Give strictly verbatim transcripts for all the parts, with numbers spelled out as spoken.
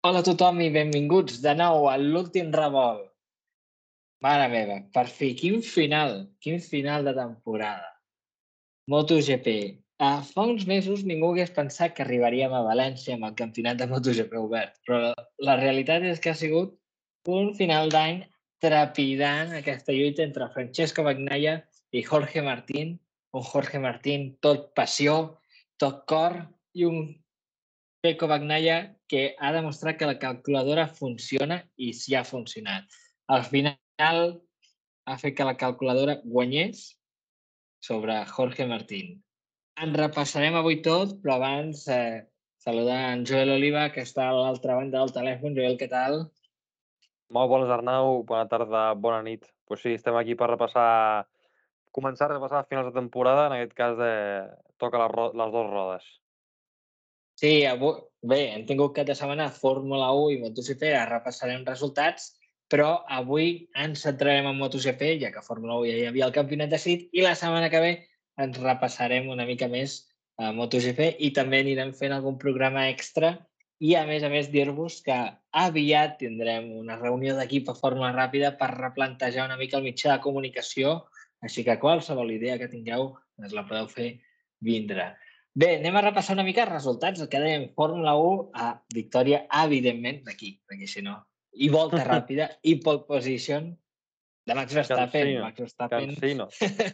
Hola a tothom i benvinguts de nou a l'últim revolt. Mare meva, per fi, quin final, quin final de temporada. MotoGP. Uh, fa uns mesos ningú hagués pensat que arribaríem a València amb el campionat de MotoGP obert, però la realitat és que ha sigut un final d'any trepidant aquesta lluita entre Francesco Bagnaia i Jorge Martín, un Jorge Martín tot passió, tot cor i un Pecco Bagnaia que ha demostrat que la calculadora funciona i sí ha funcionat. Al final ha fet que la calculadora guanyés sobre Jorge Martín. En repassarem avui tot, però abans eh, saludar en Joel Oliva, que està a l'altra banda del telèfon. Joel, què tal? Molt bones, Arnau. Bona tarda, bona nit. Pues sí, estem aquí per repassar, començar a repassar finals de temporada. En aquest cas, eh, toca les, ro les dues rodes. Sí, avui, bé, hem tingut cap de setmana Fórmula u i MotoGP, ara repassarem resultats, però avui ens centrarem en MotoGP, ja que a Fórmula u ja hi havia el campionat decidit, i la setmana que ve ens repassarem una mica més a MotoGP i també anirem fent algun programa extra i, a més a més, dir-vos que aviat tindrem una reunió d'equip a Fórmula Ràpida per replantejar una mica el mitjà de comunicació, així que qualsevol idea que tingueu ens la podeu fer vindre. Bé, anem a repassar una mica els resultats. El que dèiem, Fórmula u, a victòria, evidentment, d'aquí, perquè si no. I volta ràpida, i pole position de Max Verstappen. Cansino, Max Verstappen. cansino.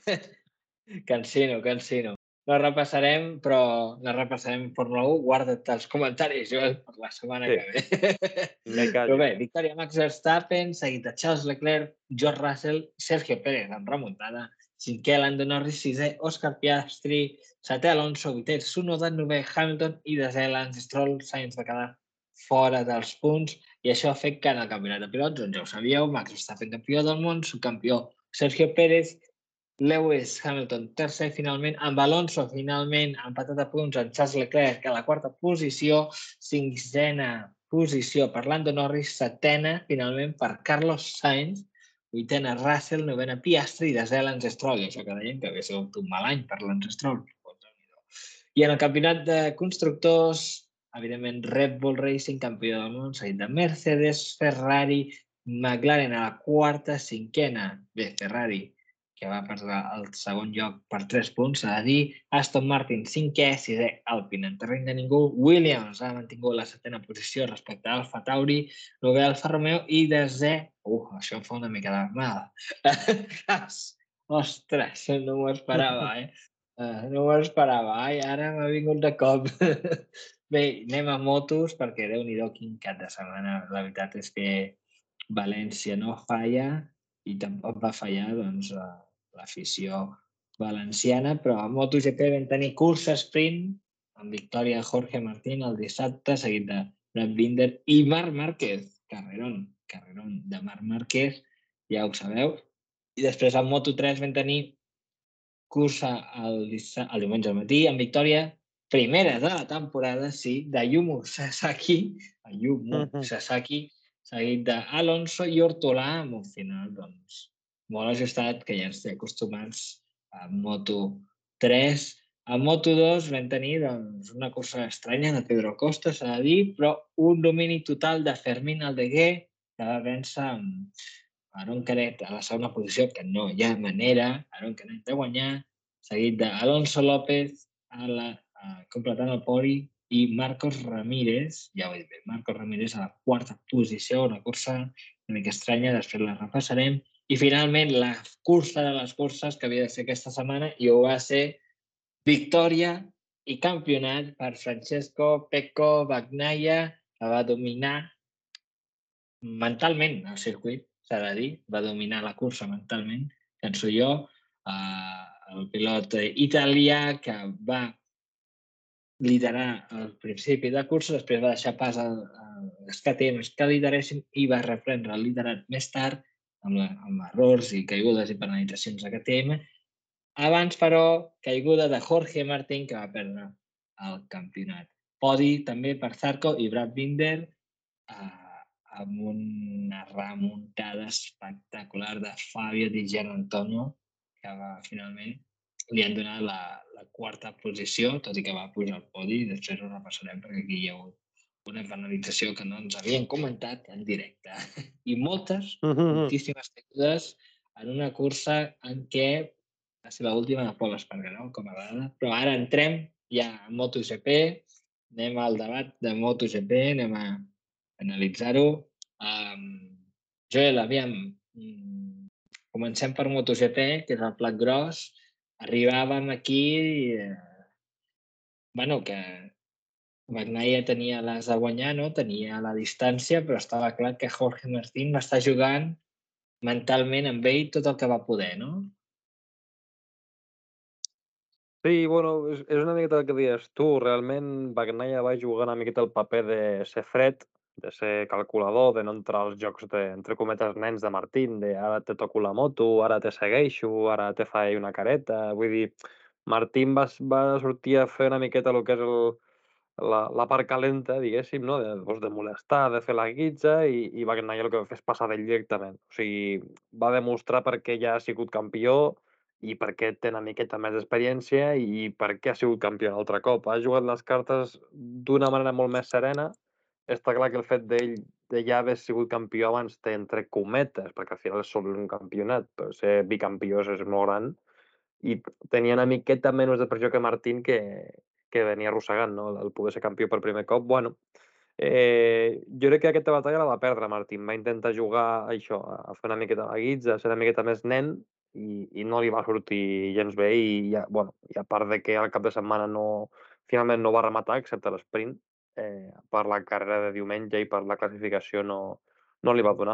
Cansino, cansino. No repassarem, però no repassarem Fórmula u. Guarda't els comentaris, Joel, per la setmana Sí, que ve. me Però callo. bé, victòria Max Verstappen, seguit de Charles Leclerc, George Russell, Sergio Pérez amb remuntada, cinquè Lando Norris, sisè Oscar Piastri, setè Alonso, vuitè Tsunoda, novè Hamilton i desè Lance Stroll. Sainz va quedar fora dels punts i això ha fet que en el campionat de pilots, doncs ja ho sabíeu, Max Verstappen campió del món, subcampió Sergio Pérez, Lewis Hamilton tercer finalment, amb Alonso finalment empatat a punts amb Charles Leclerc a la quarta posició, cinquena posició per Lando Norris, setena finalment per Carlos Sainz, vuitena Russell, novena Piastri i desè Lance Stroll. I això que deien que havia sigut un mal any per Lance Stroll. I en el campionat de constructors, evidentment Red Bull Racing, campió del món, seguit de Mercedes, Ferrari, McLaren a la quarta, cinquena, bé, Ferrari, que va perdre el segon lloc per tres punts, s'ha de dir, Aston Martin cinquè, sisè Alpine en terreny de ningú, Williams ha mantingut la setena posició respecte a Alfa Tauri, novè Alfa Romeo i desè, uh, això em fa una mica de mal, ostres, no m'ho esperava, eh? Uh, no m'ho esperava, ai, ara m'ha vingut de cop. Bé, anem a motos, perquè Déu-n'hi-do quin cap de setmana. La veritat és que València no falla i tampoc va fallar doncs, l'afició valenciana, però a MotoGP vam tenir cursa sprint amb victòria de Jorge Martín el dissabte, seguit de Brad Binder i Marc Márquez. Carrerón, carrerón de Marc Márquez, ja ho sabeu. I després al Moto tres vam tenir cursa el, el diumenge al matí amb victòria primera de la temporada, sí, de Yumu Sasaki, Yumu Sasaki, seguit d'Alonso i Hortolà amb un final doncs, molt ajustat, que ja ens té acostumats a Moto tres. A Moto dos vam tenir doncs, una cursa estranya de Pedro Costa, s'ha de dir, però un domini total de Fermín Aldeguer, que va vèncer amb Aaron Canet a la segona posició, que no hi ha manera, Aaron Canet de guanyar, seguit d'Alonso López a la, a, completant el podi i Marcos Ramírez, ja ho he dit bé, Marcos Ramírez a la quarta posició, una cursa una mica estranya, després la repassarem. I finalment la cursa de les curses que havia de ser aquesta setmana i ho va ser victòria i campionat per Francesco Pecco Bagnaia, que va dominar mentalment el circuit, s'ha de dir, va dominar la cursa mentalment, penso jo, eh, el pilot italià que va liderar al principi de cursa, després va deixar pas als K T M que lideressin i va reprendre el liderat més tard amb, la, amb errors i caigudes i penalitzacions de K T M. Abans, però, caiguda de Jorge Martín, que va perdre el campionat. Podi també per Zarco i Brad Binder, eh, amb una remuntada espectacular de Fabio Di Giannantonio, que va finalment li han donat la, la quarta posició, tot i que va pujar al podi, i després ho repassarem perquè aquí hi ha hagut una penalització que no ens havien comentat en directe. I moltes, Mhm, mhm. moltíssimes caigudes en una cursa en què va ser l'última de Pol Espargaró, com a vegada. Però ara entrem ja a MotoGP, anem al debat de MotoGP, anem a analitzar-ho. Um, Joel, aviam, mm, comencem per MotoGP, que és el plat gros. Arribàvem aquí, eh, bueno, que Bagnaia tenia les de guanyar, no? Tenia la distància, però estava clar que Jorge Martín va estar jugant mentalment amb ell tot el que va poder, no? Sí, bueno, és, és una miqueta el que dius tu. Realment, Bagnaia va jugar una miqueta el paper de ser fred, de ser calculador, de no entrar als jocs de, entre cometes, nens de Martín, de ara te toco la moto, ara te segueixo, ara te faig una careta. Vull dir, Martín va, va sortir a fer una miqueta el que és el, la, la part calenta, diguéssim, no? De, doncs, de molestar, de fer la guitza, i, i Bagnaia el que va fer és passar d'ell directament. O sigui, va demostrar per què ja ha sigut campió, i per què té una miqueta més d'experiència i per què ha sigut campió un altre cop. Ha jugat les cartes d'una manera molt més serena. Està clar que el fet d'ell de ja haver sigut campió abans té entre cometes, perquè al final és sobre un campionat, però ser bicampió és molt gran, i tenia una miqueta menys de pressió que Martín, que, que venia arrossegant, no? El poder ser campió per primer cop. Bueno, Eh, jo crec que aquesta batalla la va perdre Martín. Va intentar jugar a això, a fer una miqueta la guitza, a ser una miqueta més nen, i, i no li va sortir gens bé. I, ja, bueno, i a part de que al cap de setmana no, finalment no va rematar, excepte l'esprint, eh, per la carrera de diumenge i per la classificació no, no li va donar.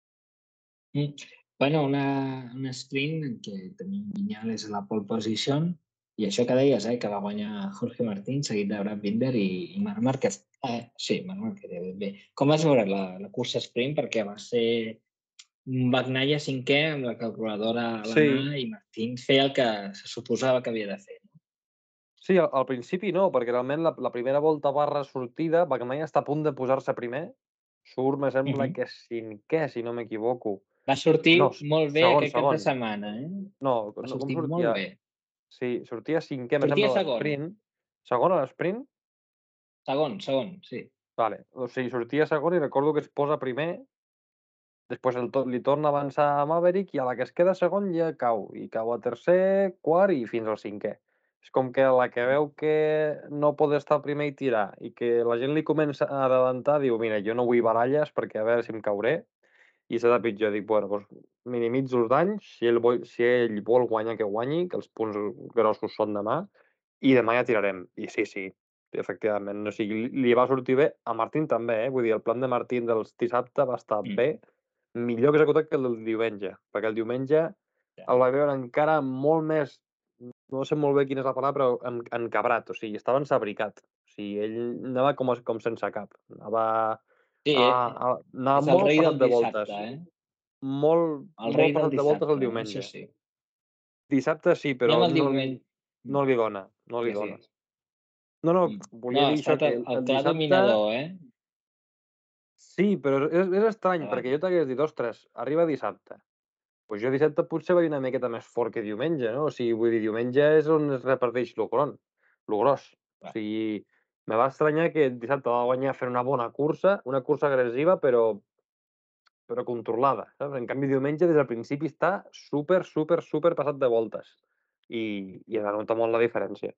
Mm. Bueno, una, un sprint en què tenim Viñales a la pole position i això que deies, eh, que va guanyar Jorge Martín, seguit de Brad Binder i, i Marc Márquez. Eh, sí, Marc Márquez, eh, bé. Com vas veure la, la cursa sprint? Perquè va ser Bagnaia cinquè amb la calculadora a la mà Sí, i Martín feia el que se suposava que havia de fer. No? sí, al, al principi no, perquè realment la, la primera volta barra sortida, Bagnaia està a punt de posar-se primer, surt, me Uh sembla -huh. que cinquè, si no m'equivoco. Va sortir No, molt bé segon, aquest cap de segon. setmana, eh? No, Va no, com sortir molt sortia? bé. Sí, sortia cinquè, me Sortia sembla, a segon. l'esprint. Segon a l'esprint? Segon, segon, sí. Vale. O sigui, sortia segon i recordo que es posa primer, després el to li torna a avançar a Maverick i a la que es queda segon ja cau. I cau a tercer, quart i fins al cinquè. És com que a la que veu que no pot estar primer i tirar i que la gent li comença a adelantar, diu, mira, jo no vull baralles perquè a veure si em cauré. I s'ha de pitjor. Dic, bueno, doncs minimitzo els danys, si ell, vol, si ell vol guanyar, que guanyi, que els punts grossos són demà, i demà ja tirarem. I sí, sí, efectivament. O sigui, li, li va sortir bé. A Martín també, eh? Vull dir, el plan de Martín dels dissabte va estar Mm. bé, millor executat que el del diumenge, perquè el diumenge Ja. el va veure encara molt més, no sé molt bé quina és la paraula, però en, encabrat, o sigui, estava ensabricat. O sigui, ell anava com, com sense cap. Anava, Sí, a, eh? a, anava És el molt rei passat del de dissabte, voltes. eh? Molt, El molt rei del passat de voltes el dissabte, això diumenge. sí. Dissabte sí, però Anem al no li, diumenge. Mm. no li dona, no li Digues, dona. digues. No, no, Mm. No, volia ha dir això, estat que el, el, el el clar dissabte dominador, eh? sí, però és, és estrany, perquè Davant. jo t'hagués dit, ostres, arriba dissabte. Pues jo dissabte potser vaig una miqueta més fort que diumenge, no? O sigui, vull dir, diumenge és on es reparteix lo gron, lo gros. O Va. sigui, me va estranyar que dissabte va guanyar fent una bona cursa, una cursa agressiva, però però controlada, saps? En canvi, diumenge, des del principi, està súper, súper, súper passat de voltes. I, i es nota molt la diferència.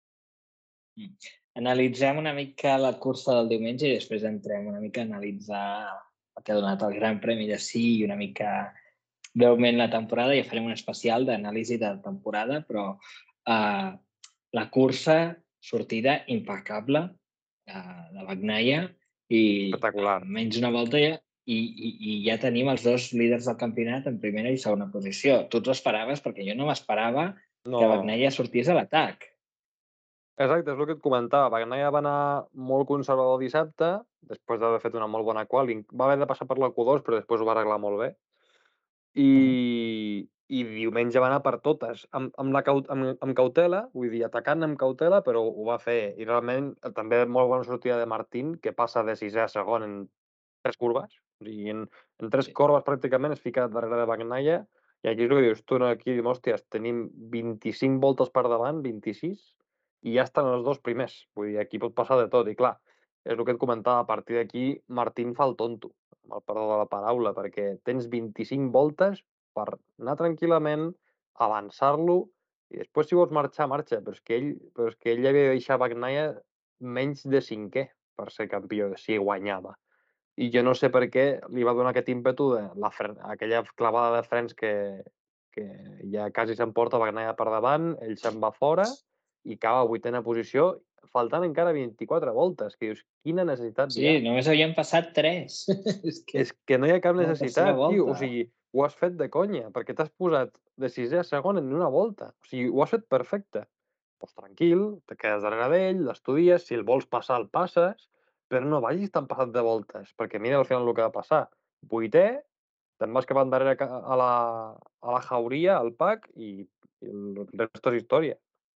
Mm. Analitzem una mica la cursa del diumenge i després entrem una mica a analitzar el que ha donat el Gran Premi de Sí i una mica breument la temporada. Ja farem un especial d'anàlisi de temporada, però uh, la cursa, sortida impecable uh, de Bagnaia i Espectacular. en menys d'una volta ja, i, i, i ja tenim els dos líders del campionat en primera i segona posició. Tu t'ho esperaves? Perquè jo no m'esperava que No, Bagnaia sortís a l'atac. exacte, és el que et comentava. Bagnaia va anar molt conservador dissabte, després d'haver fet una molt bona quali. Va haver de passar per la Q dos, però després ho va arreglar molt bé. Mm. I, i diumenge va anar per totes, amb, amb, la, cau- amb, amb cautela, vull dir, atacant amb cautela, però ho va fer. I realment eh, també molt bona sortida de Martín, que passa de sisè a segon en tres curves. O sigui, en, en tres Sí. corbes pràcticament es fica darrere de Bagnaia, i aquí és el que dius tu, no? Aquí dius, hòsties, tenim vint-i-cinc voltes per davant, vint-i-sis, i ja estan els dos primers. Vull dir, aquí pot passar de tot. I clar, és el que et comentava, a partir d'aquí Martín fa el tonto, amb el perdó de la paraula, perquè tens vint-i-cinc voltes per anar tranquil·lament, avançar-lo, i després si vols marxar, marxa, però és que ell, però és que ell havia de deixar Bagnaia menys de cinquè per ser campió, si guanyava. I jo no sé per què li va donar aquest ímpetu de la fre aquella clavada de frens que, que ja quasi s'emporta Bagnaia per davant, ell se'n va fora i acaba a vuitena posició, faltant encara vint-i-quatre voltes, que dius, quina necessitat Sí, hi ha? només havien passat tres. És que És que no hi ha cap a la tercera necessitat, tio, o volta. sigui, ho has fet de conya, perquè t'has posat de sisè a segon en una volta, o sigui, ho has fet perfecte. Doncs tranquil, te quedes darrere d'ell, l'estudies, si el vols passar el passes, però no vagis tan passat de voltes, perquè mira al final el que va passar. Vuitè, te'n vas cap endarrere ca- a la, a la jauria, al pack, i, i el resto és història.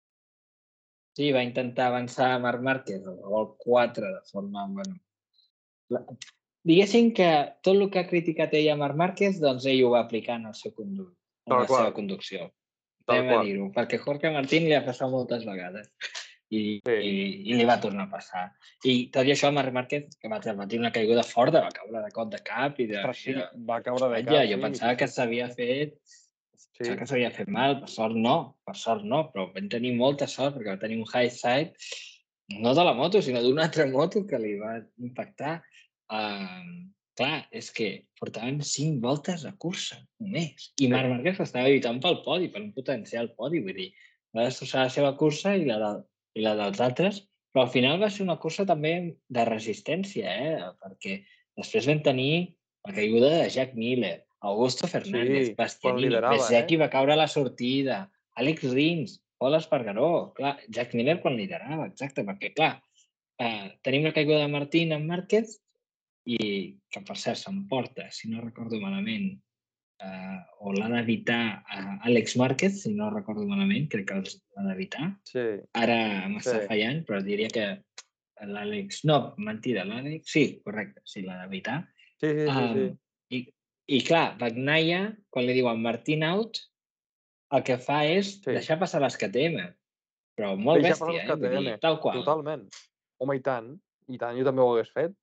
Sí, va intentar avançar Marc Márquez o el quatre de forma... Bueno, la... Diguéssim que tot el que ha criticat ell a Marc Márquez, doncs ell ho va aplicar en, el seu condu... en Tal la seva qual, conducció. tal Anem a qual. dir-ho, perquè Jorge Martín li ha passat moltes vegades i, Sí, i, i li va tornar a passar. I tot i això, Marc Márquez, que va tenir una caiguda forta, va caure de cop de cap i de... ostres, I sí, de, va de caure de Vaja, cap, jo sí, sí, pensava sí. que s'havia fet Sí, pensava que s'havia fet mal, per sort no, per sort no, però vam tenir molta sort perquè va tenir un high side, no de la moto, sinó d'una altra moto que li va impactar. Uh, clar, és que portaven cinc voltes a cursa, només. I sí, Marc Márquez estava lluitant pel podi, per un potencial podi, vull dir, va destrossar la seva cursa i la, de, i la dels altres, però al final va ser una cursa també de resistència, eh? Perquè després vam tenir la caiguda de Jack Miller, Augusto Fernández, sí, quan Bastianini, liderava, eh? Bezzecchi va caure a la sortida, Àlex Rins, Pol Espargaró, clar, Jack Miller quan liderava, exacte, perquè clar, eh, tenim la caiguda de Martín en Márquez i que per cert s'emporta, si no recordo malament, eh, o l'ha d'evitar eh, Àlex Márquez, si no recordo malament, crec que l'ha d'evitar. Sí, Ara m'està sí. fallant, però diria que l'Àlex... No, mentida, l'Àlex... Sí, correcte, sí, l'ha d'evitar. Sí, sí, sí, Um, sí. i, I clar, Bagnaia, quan li diuen Martín out, el que fa és Sí. deixar passar les K T M, però molt Deixar passar bèstia, els eh? Vull dir, K T M, tal qual. totalment. Home, i tant, i tant, jo també ho hagués fet,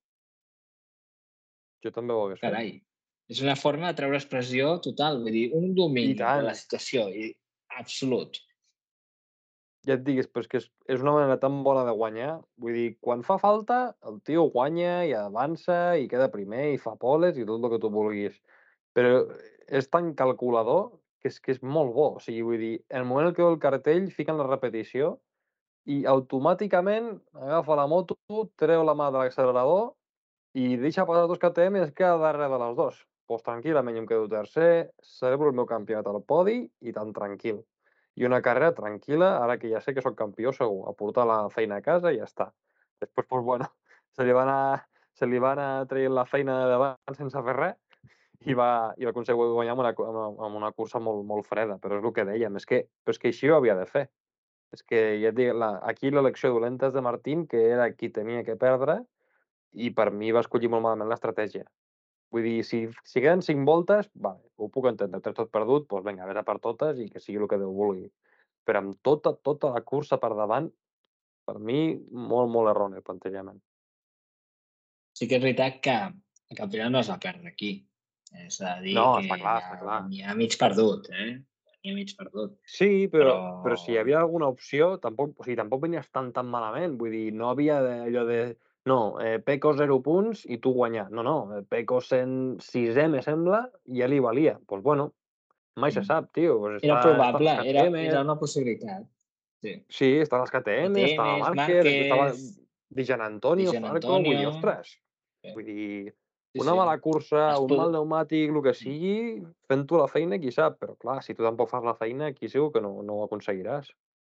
jo també ho hagués fet. Carai. És una forma de treure expressió total, vull dir, un I domini de tant, la situació i absolut. ja et digues, però és que és, és una manera tan bona de guanyar, vull dir, quan fa falta, el tio guanya i avança i queda primer i fa poles i tot el que tu vulguis. Però és tan calculador que és que és molt bo, o sigui, vull dir, en el moment en què veu el cartell, fiquen la repetició i automàticament agafa la moto, treu la mà de l'accelerador i deixa passar dos K T M i es queda darrere de les dos. Doncs pues tranquil·lament jo em quedo tercer, celebro el meu campionat al podi i tan tranquil. I una carrera tranquil·la, ara que ja sé que sóc campió segur, a portar la feina a casa i ja està. Després, pues, bueno, se li va anar, se li va anar traient la feina de davant sense fer res i va, i va aconseguir guanyar amb una, cu- amb una, amb una cursa molt, molt freda, però és el que dèiem, és que, però és que així ho havia de fer. És que ja et dic, la, aquí l'elecció dolenta és de Martín, que era qui tenia que perdre, i per mi va escollir molt malament l'estratègia. Vull dir, si, si queden cinc voltes, vale, ho puc entendre, ho tens tot perdut, doncs vinga, vés a per totes i que sigui el que Déu vulgui. Però amb tota, tota la cursa per davant, per mi, molt, molt erroni el plantejament. Sí que és veritat que el campionat no es va perdre aquí. És a dir, No, que està clar, ja està clar. venia mig perdut, eh? Venia mig perdut. Sí, però, Però però si hi havia alguna opció, tampoc, o sigui, tampoc venies tan, tan malament. Vull dir, no havia de, allò de... No, eh, Peco zero punts i tu guanyar. No, no, eh, Peco sent sisè, me sembla, i ja li valia. Doncs pues bueno, mai se sap, tio. Pues era està, estan probable, les era, K T M, era una possibilitat. Sí. sí, estan les K T M, estava K T Ms, Márquez, estava Márquez, Di Di Gianantonio, Zarco, vull dir, Antonio... ostres, Sí, vull dir, sí. una sí. mala cursa, Es un pod... mal pneumàtic, el que sigui, fent tu la feina, qui sap, però clar, si tu tampoc fas la feina, aquí segur que no, no ho aconseguiràs.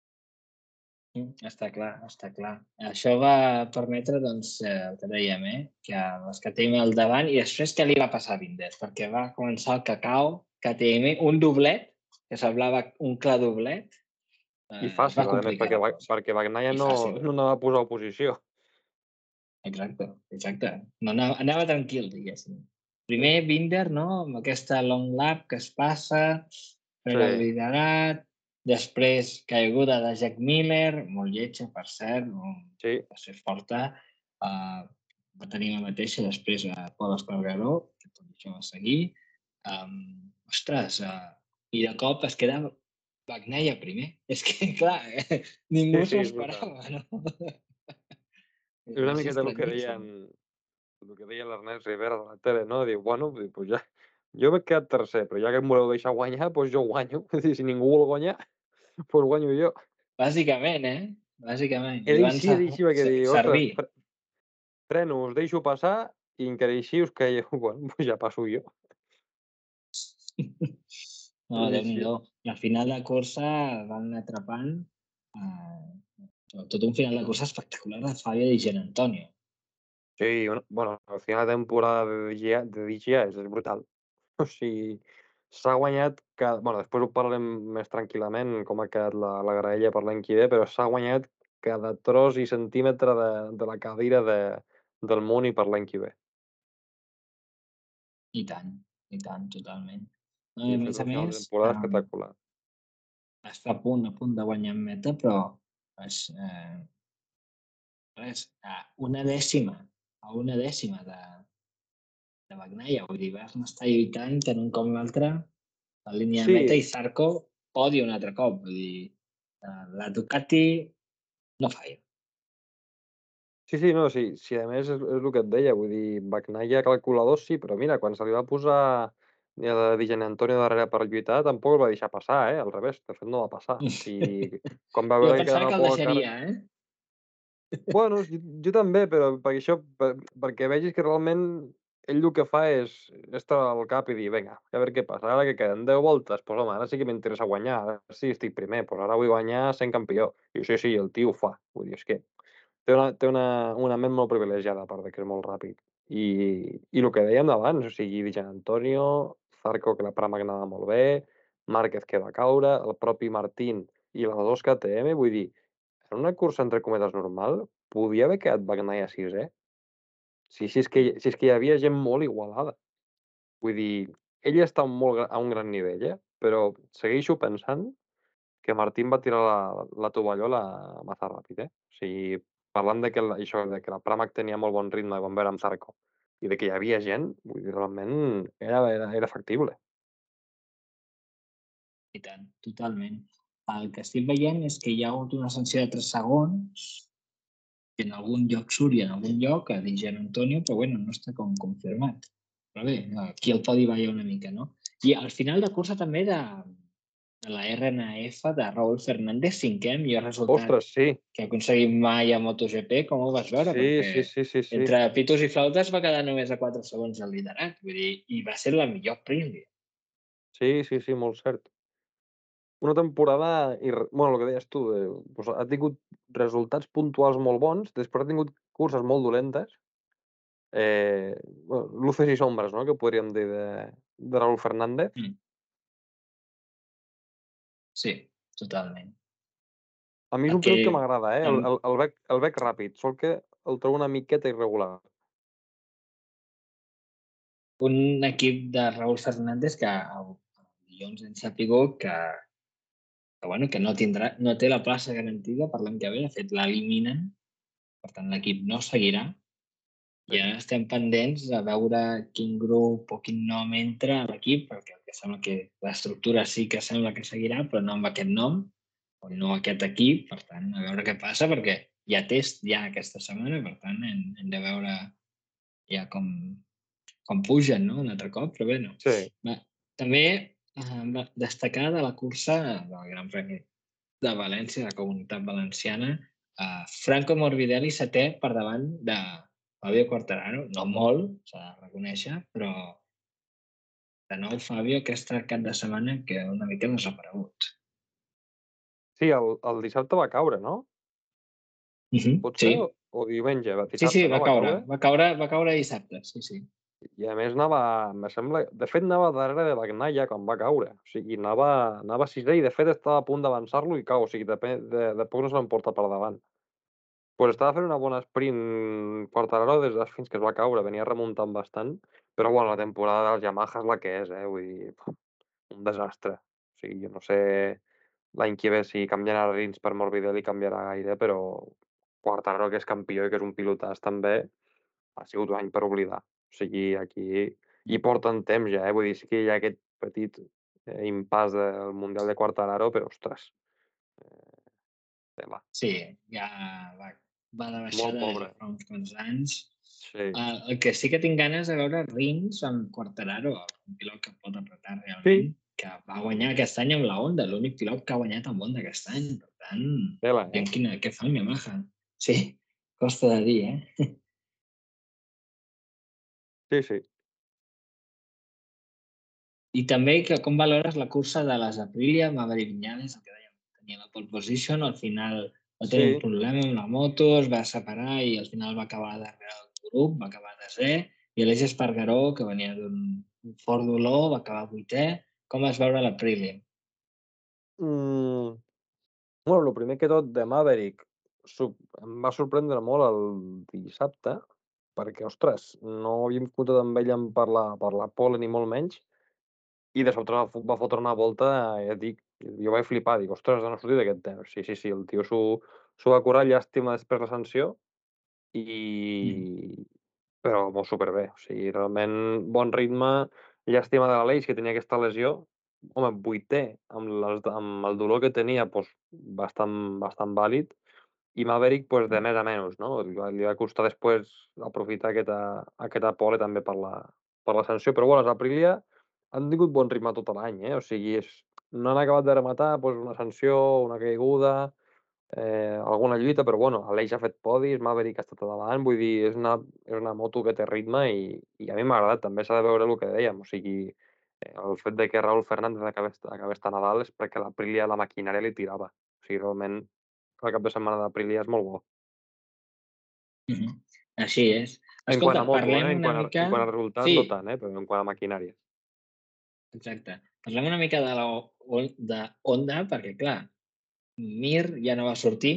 Mm, està clar, està clar. Això va permetre, doncs, eh, el que dèiem, eh, que les K T M al davant i després què li va passar a Vinder? Perquè va començar el cacao, K T M, un doblet, que semblava un clar doblet, I eh, es va fàcil, a més, complicar perquè, la Va- cosa. perquè Bagnaia I no, fàcil. no anava a posar oposició. Exacte, exacte. No, anava, anava tranquil, diguéssim. Sí, Primer Binder, no?, amb aquesta long lap que es passa, pren el sí, liderat, després caiguda de Jack Miller, molt lletja, per cert, no, sí. va ser forta. Uh, va tenir la mateixa després a Pol Espargaró, que tot això va seguir. Um, ostres, uh, i de cop es queda Bagnaia primer. És que, clar, eh, Sí, ningú sí, s'ho és veritat. esperava, no? És una És miqueta el que estranyíssim. deien el que deia l'Ernest Rivera de la tele, no? Diu, bueno, diu, pues ja, jo m'he quedat tercer, però ja que em voleu deixar guanyar, doncs jo guanyo. És dir, si ningú vol guanyar, doncs guanyo jo. Bàsicament, eh? Bàsicament. Era I van així, ser era així, perquè diu, ostres, servir. fre freno, us deixo passar, i encara així us creieu, bueno, doncs ja passo jo. No, És així. Déu-n'hi-do. I al final de cursa van anar atrapant eh, tot un final de cursa espectacular de Fabio Di Giannantonio. Sí, bueno, bueno, al final de temporada de D G A de D G A és és brutal. O sigui, s'ha guanyat cada bueno, després ho parlarem més tranquil·lament, com ha quedat la la graella per l'any que ve, però s'ha guanyat cada tros i centímetre de de la cadira de del Muni per l'any que ve. I tant, i tant, totalment. No, I i a ha fet més a un final de més, temporada um, espectacular. està a punt, a punt de guanyar en meta, però és, eh, res, a una dècima, a una dècima de, de Bagnaia. Vull dir, Bern està lluitant tant un com l'altre la línia de Sí, meta i Zarco podi un altre cop. Vull dir, eh, la Ducati no falla. sí, sí, no, sí, sí, a més és és el que et deia, vull dir, Bagnaia calculador sí, però mira, quan se li va posar eh, Di Giannantonio darrere per lluitar, tampoc el va deixar passar, eh, al revés, de fet no va passar. I quan va Jo veure que pensava quedava que el poca car deixaria, eh? bueno, jo jo també, però perquè això per perquè vegis que realment ell el que fa és és treure el cap i dir: "Vinga, a veure què passa, ara que queden deu voltes, doncs home, ara sí que m'interessa guanyar, ara sí estic primer, doncs ara vull guanyar sent campió". I sí, sí, el tio ho fa, vull dir, és que té una té una una ment molt privilegiada, a part de que és molt ràpid. I i el que dèiem abans, o sigui, Di Giannantonio, Zarco, que la Pramac anava molt bé, Márquez que va caure, el propi Martín i les dos K T M, vull dir, en una cursa entre cometes normal, podia haver quedat Bagnaia sisè. Si si és que si és que hi havia gent molt igualada. Vull dir, ell està a un molt gra a un gran nivell, eh, però segueixo pensant que Martín va tirar la la tovallola massa ràpid, eh. O sigui, parlant de que la això, de que la Pramac tenia molt bon ritme quan va amb Zarco i de que hi havia gent, vull dir, realment era era era factible. I tant, totalment. El que estic veient és que hi ha hagut una sanció de tres segons, que en algun lloc surt i en algun lloc a dir Gian Antonio, però bueno, no està com confirmat. Però bé, aquí el podi balla una mica, no? I al final de cursa també de, de la R N F de Raúl Fernández, cinquè, millor resultat Ostres, sí. que ha aconseguit mai a MotoGP, com ho vas veure? Sí, Perquè sí, sí, sí, sí. entre pitos i flautes va quedar només a quatre segons al liderat, vull dir, i va ser la millor Aprilia. Sí, sí, sí, molt cert. Una temporada irre bueno, el que deies tu, de doncs ha tingut resultats puntuals molt bons, després ha tingut curses molt dolentes, eh, bueno, luces i sombres, no?, que podríem dir de de Raúl Fernández. Mm, sí, totalment. A mi és un Perquè pilot que m'agrada, eh, el tam el el veig el veig ràpid, sol que el trobo una miqueta irregular. un equip de Raúl Fernández que el dilluns hem sabut que que, bueno, que no tindrà no té la plaça garantida per l'any que ve, de fet l'eliminen, per tant l'equip no seguirà i Sí. ara estem pendents de veure quin grup o quin nom entra a l'equip, perquè el que sembla que l'estructura sí que sembla que seguirà, però no amb aquest nom o no aquest equip, per tant, a veure què passa, perquè hi ha test ja aquesta setmana, per tant, hem, hem de veure ja com, com pugen, no?, un altre cop, però bé, no. Sí. Va. També eh, va destacar de la cursa del Gran Premi de València, la Comunitat Valenciana, eh, Franco Morbidelli setè per davant de Fabio Quartararo, no molt, s'ha de reconèixer, però de nou Fabio aquest cap de setmana que una mica desaparegut. Sí, el el dissabte va caure, no? Uh -huh. Pot ser? O Sí, o diumenge? Va sí, sí, dissabte, va no, va caure, caure? va caure, va caure dissabte, sí, sí. I a més anava me sembla de fet anava darrere de Bagnaia quan va caure, o sigui, anava anava sisè i de fet estava a punt d'avançar-lo i cau, o sigui, depe de de poc no se l'emporta per davant. Pues estava fent una bona sprint Quartararo des de fins que es va caure, venia remuntant bastant, però bueno, la temporada dels Yamaha és la que és, eh, vull dir, un desastre. O sigui, jo no sé l'any que ve si canviarà Rins per Morbidelli canviarà gaire, però Quartararo, que és campió i que és un pilotàs també, ha sigut un any per oblidar. O sigui, aquí hi porten temps ja, eh? Vull dir, sí que hi ha aquest petit eh, impàs del Mundial de Quartararo, però, ostres, tela. Sí, ja va, va de Molt baixada des pobre. de fa uns quants anys. Sí. Uh, el que sí que tinc ganes de veure Rins amb Quartararo, un pilot que pot apretar Sí, realment, que va guanyar aquest any amb la Honda, l'únic pilot que ha guanyat amb Honda aquest any. Per tant, tela, eh? aviam quina, què fa el Yamaha. Sí, costa de dir, eh? Sí, sí. I també que com valores la cursa de les Aprilia, Maverick Viñales, el que dèiem, tenia la pole position, al final va tenir un Sí. problema amb la moto, es va separar i al final va acabar darrere del grup, va acabar desè, i l'Eix Espargaró, que venia d'un un fort dolor, va acabar vuitè. Com vas veure l'Aprilia? Mm, bueno, el primer que tot de Maverick, sor em va sorprendre molt el dissabte, perquè, ostres, no havíem comptat amb ell en per la per la pole ni molt menys, i de sobte va fo va fotre una volta, ja et dic, jo vaig flipar, dic: "Ostres, d'on ha sortit aquest tio?" Sí, sí, sí, el tio s'ho s'ho va curar, llàstima després la sanció, Mm. i però molt superbé, o sigui, realment bon ritme, llàstima de l'Aleix, que tenia aquesta lesió. Home, vuitè amb les amb el dolor que tenia, doncs bastant bastant vàlid, i Maverick, pues, de més a menys, no? Li va li va costar després aprofitar aquesta aquesta pole també per la per la sanció, però bueno, les Aprilia han tingut bon ritme tot l'any, eh? O sigui, és no han acabat de rematar, doncs una sanció, una caiguda, eh, alguna lluita, però bueno, Aleix ha fet podis, Maverick ha estat a davant, vull dir, és una és una moto que té ritme i i a mi m'ha agradat. També s'ha de veure el que dèiem, o sigui, eh, el fet de que Raúl Fernández acabés acabés tan a dalt és perquè l'Aprilia, la maquinària li tirava. O sigui, realment el cap de setmana d'Aprilia és molt bo. Mhm. Així és. En quant Escolta, a moto, eh? parlem En una quant a mica... en quant a resultat Sí, no tant, eh? Però en quant a maquinària. exacte. Parlem una mica de la O- de Honda, perquè, clar, Mir ja no va sortir,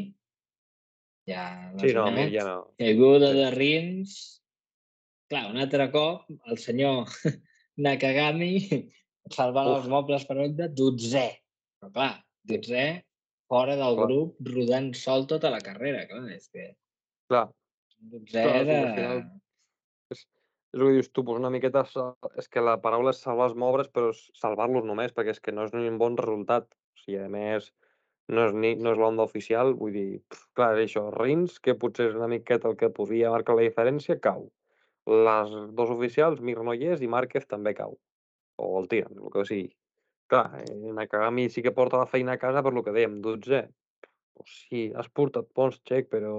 ja Sí, no, Mir lesionat, ja no. caiguda Sí. de Rins. Clar, un altre cop, el senyor Nakagami salvant Uf, els mobles per Honda, dotzè. Però clar, sí, dotzè fora del clar, grup, rodant sol tota la carrera, clar, és que clar, dotzè clar, o de... sigui, al final és és el que dius tu, doncs una miqueta sa és que la paraula és salvar els mobres, però és salvar-los només, perquè és que no és ni un bon resultat. O sigui, a més, no és ni no és l'Honda oficial, vull dir, pf, clar, és això, Rins, que potser és una miqueta el que podia marcar la diferència, cau. Les dos oficials, Mir no hi és i Márquez també cau, o el tiren, el que sigui. Clar, eh, Nakagami sí que porta la feina a casa per lo que dèiem, dotzè. O sí, has portat punts, Chec, però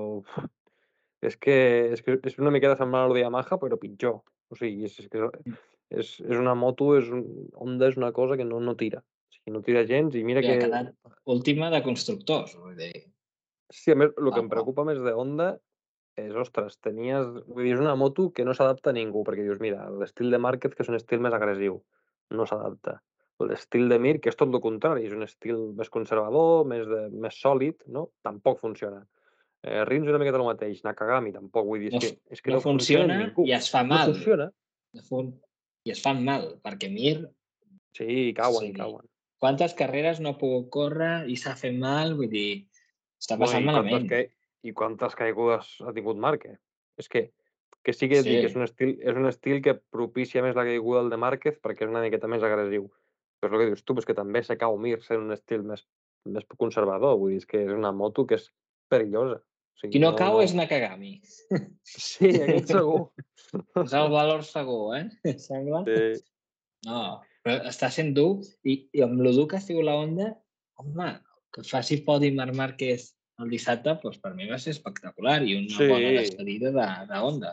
és que és que és una miqueta semblant a lo de Yamaha, però pitjor. O sigui, és és que és és una moto, és un Honda és una cosa que no no tira. O sigui, no tira gens i mira I ha que quedat última de constructors, vull dir, sí, a més, el que wow, em wow. preocupa més de Honda és, ostres, tenies vull dir, és una moto que no s'adapta a ningú, perquè dius: "Mira, l'estil de Márquez, que és un estil més agressiu, no s'adapta. L'estil de Mir, que és tot lo contrari, és un estil més conservador, més de més sòlid, no? Tampoc funciona. Eh, Rins una miqueta el mateix, Nakagami tampoc, vull dir, és No, que f- és que no no funciona funciona amb ningú. i es fa No mal. funciona. De fon- I es fan mal, perquè Mir, Sí, o cauen, sigui, cauen. quantes carreres no ha pogut córrer i s'ha fet mal, vull dir, està Bueno, passant i quantes malament. que i quantes caigudes ha tingut Márquez. És que que sí que et dic, és Sí. un estil és un estil que propicia més la caiguda el de Márquez perquè és una miqueta més agressiu. Però és el que dius tu, és que també se cau Mir sent un estil més més conservador, vull dir, és que és una moto que és perillosa. O Qui sigui, no no cau no és Nakagami. sí, aquest segur. És el valor segur, eh? Sembla. Sí, No, però està sent dur i, i amb lo dur que ha sigut la Honda, home, que faci podi Marc Márquez el dissabte, doncs per mi va ser espectacular i una bona sí. despedida de, de Honda.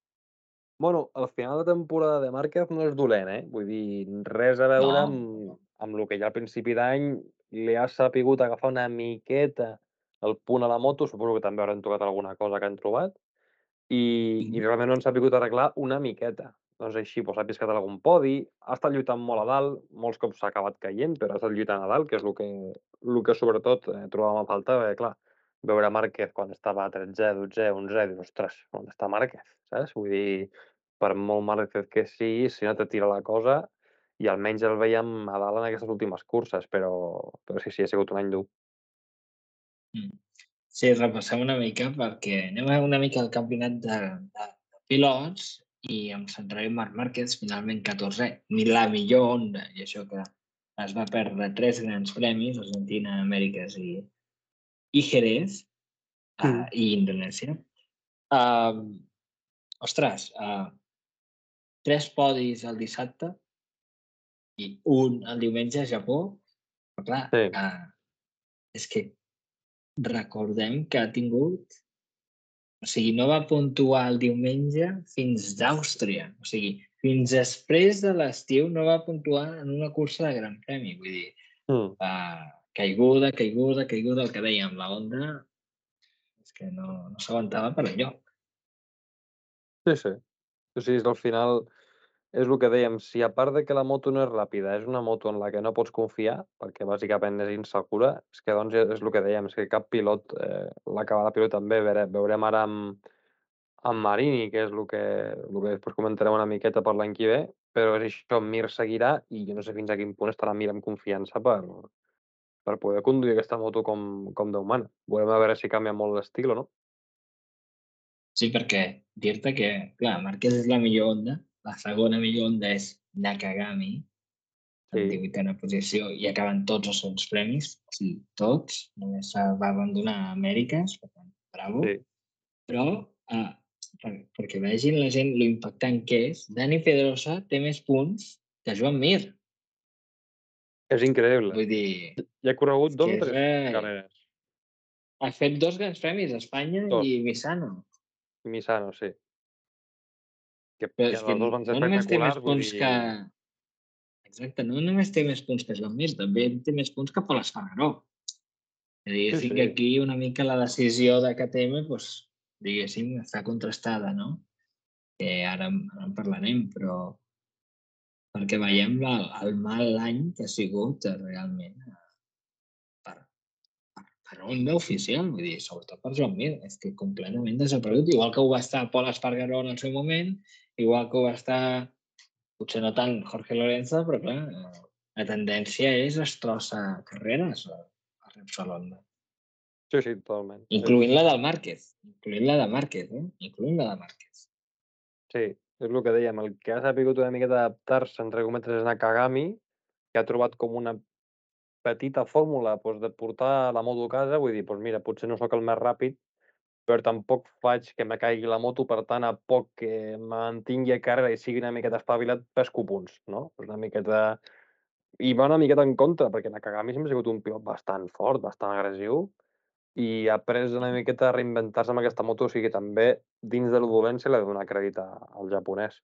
Bueno, al final de temporada de Márquez no és dolent, eh? Vull dir, res a No, veure amb amb lo que ja al principi d'any li ha sapigut agafar una miqueta el punt a la moto, suposo que també hauran tocat alguna cosa que han trobat, i i mhm, realment no han sabut arreglar una miqueta. Doncs així, doncs, ha piscat algun podi, ha estat lluitant molt a dalt, molts cops s'ha acabat caient, però ha estat lluitant a dalt, que és el que el que sobretot, eh, trobàvem a faltar, perquè clar, veure Márquez quan estava tretzè, dotzè, onzè, dius: "Ostres, on està Márquez?", saps? Vull dir, per molt Márquez que sigui, si no te tira la cosa, i almenys el veiem a dalt en aquestes últimes curses, però però sí, sí, ha sigut un any dur. mm. Sí, repassem una mica perquè anem a una mica al campionat de, de, de pilots i em centraré en Marc Márquez, finalment catorzè, la millor onda, i això que es va perdre tres grans premis, Argentina, Amèriques i, i Jerez, uh, Mm. i Indonèsia. Uh, ostres, uh, tres podis el dissabte i un el diumenge a Japó, però clar, Sí, uh, és que recordem que ha tingut. O sigui, no va puntuar el diumenge fins d'Àustria. O sigui, fins després de l'estiu no va puntuar en una cursa de Gran Premi. Vull dir, mm. uh, caiguda, caiguda, caiguda, el que dèiem, la Honda és que no, no s'aguantava per enlloc. Sí, sí. O sigui, és al final és el que dèiem, si a part de que la moto no és ràpida, és una moto en la que no pots confiar, perquè bàsicament és insegura, és que doncs és el que dèiem, és que cap pilot, eh, l'acaba de pilot també, veure, veurem ara amb, amb Marini, que és el que, el que després comentarem una miqueta per l'any que ve, però és això, Mir seguirà i jo no sé fins a quin punt estarà Mir amb confiança per, per poder conduir aquesta moto com, com Déu mana. Veurem a veure si canvia molt l'estil o no. Sí, perquè dir-te que, clar, Márquez és la millor Honda, la segona millor Honda és Nakagami, en Sí, divuitena posició, i acaben tots els seus premis, sí, tots, només va abandonar Amèriques, per tant, bravo. sí, Però, eh, per, perquè vegin la gent lo impactant que és, Dani Pedrosa té més punts que Joan Mir. és increïble. Vull dir, Ja ha corregut és dos que o és, tres eh, carreres. ha fet dos grans premis, Espanya Dos. i Misano. Misano, sí. Que, Però que és que els dos van ser no només té més espectaculars, vull punts dir... que... Exacte, no només té més punts que Joan Mir, també té més punts que Pol Espargaró. Sí, Diguéssim que sí, aquí una mica la decisió de K T M, doncs, diguéssim, està contrastada, no? Que ara, ara en parlarem, però perquè veiem la, el mal any que ha sigut eh, realment eh, per, per Honda oficial, vull dir, sobretot per Joan Mir, és que completament desaparegut, igual que ho va estar Pol Espargaró en el seu moment, igual que ho va estar, potser no tant Jorge Lorenzo, però clar, eh, la tendència és destrossar carreres a, a Repsol Honda, sí, sí, totalment. És, incloent la del Márquez, incloent la de Márquez, eh? Incloent la de Márquez. sí, és el que dèiem, el que ha sabut una miqueta adaptar-se, entre cometes, és Nakagami, que ha trobat com una petita fórmula doncs, de portar la moto a casa, vull dir, doncs mira, potser no sóc el més ràpid, però tampoc faig que me caigui la moto, per tant, a poc que me mantingui a carrera i sigui una miqueta espavilat, pesco punts, no? És una miqueta... I va una miqueta en contra, perquè Nakagami sempre ha sigut un pilot bastant fort, bastant agressiu, i ha après una miqueta a reinventar-se amb aquesta moto, o sigui que també dins de la dolent se li ha de donar crèdit a al japonès.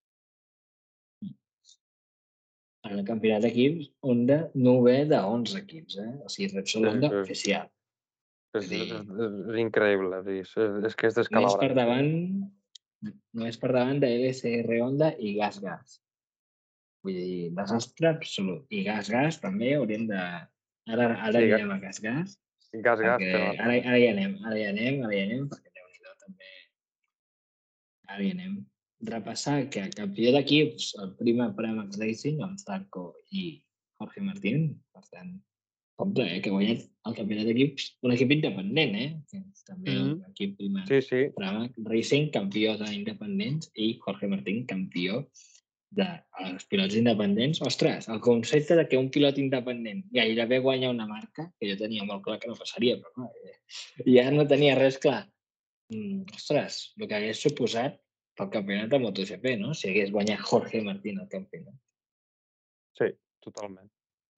En el campionat d'equips, Honda novè de onze equips, eh? O sigui, Repsol Sí, Honda sí, oficial. és Vull dir, és és és increïble, és és és que és només per descalabrant. davant, només per davant de L S R Honda i Gas Gas. Vull dir, desastre absolut. I Gas Gas també hauríem de... Ara, ara Sí, ga anirem a Gas Gas, gas, gas, perquè té una ara, pinta. ara hi anem, ara hi anem, ara hi anem, perquè Déu-n'hi-do també, ara hi anem. Repassar que el campió d'equips, el primer Pramac Racing, amb Zarco i Jorge Martín, per tant, compte, eh, que ha guanyat el campionat d'equips, un equip independent, eh? Que és també un Mhm. equip primer Sí, sí, Pramac Racing, campió d'independents, i Jorge Martín, campió dels pilots independents. Ostres, el concepte de que un pilot independent gairebé guanya una marca, que jo tenia molt clar que no passaria, però clar, eh, ja no tenia res clar. Mm, ostres, el que hagués suposat pel campionat de MotoGP, no? Si hagués guanyat Jorge Martín el campionat. sí, totalment.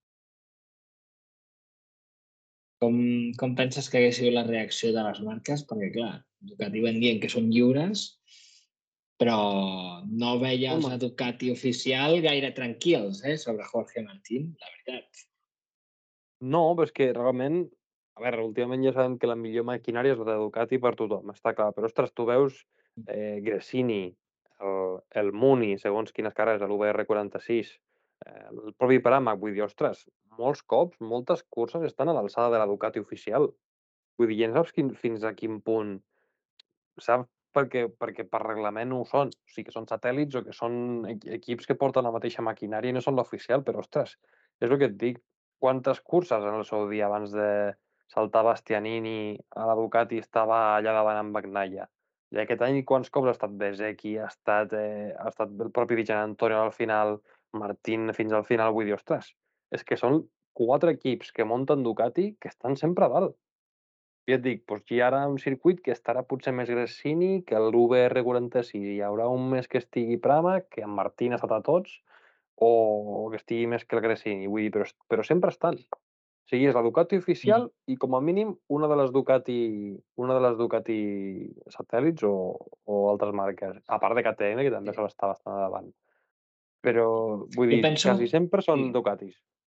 Com, com penses que hagués sigut la reacció de les marques? Perquè, clar, Ducati van dient que són lliures, però no veia els Home, de Ducati oficial gaire tranquils, eh, sobre Jorge Martín, la veritat. no, però és que realment, a veure, últimament ja sabem que la millor maquinària és la de Ducati per tothom, està clar, però ostres, tu veus eh, Gresini, el, el Muni, segons quines carreres, l'U B R quaranta-sis, eh, el propi Pramac, vull dir, ostres, molts cops, moltes curses estan a l'alçada de la Ducati oficial. Vull dir, ja no saps quin, fins a quin punt sap perquè perquè per reglament ho són. O sigui, que són satèl·lits o que són equi equips que porten la mateixa maquinària i no són l'oficial, però ostres, és el que et dic, quantes curses en el seu dia abans de saltar Bastianini a la Ducati i estava allà davant amb Bagnaia. I aquest any quants cops ha estat Bezzecchi, ha estat, eh, ha estat el propi Di Giannantonio al final, Martín fins al final, vull dir, ostres, és que són quatre equips que munten Ducati que estan sempre a dalt. I et dic, doncs hi ha ara un circuit que estarà potser més Gresini, que l'U V R quaranta-sis hi haurà un mes que estigui Pramac, que en Martín ha estat a tots, o que estigui més que el Gresini, vull dir, però, però sempre estan. O sigui, és la Ducati oficial i com a mínim una de les Ducati, una de les Ducati satèl·lits o, o altres marques, a part de K T M, que també Sí. sol estar bastant a davant. Però, vull Jo dir, penso, quasi sempre són sí, Ducatis.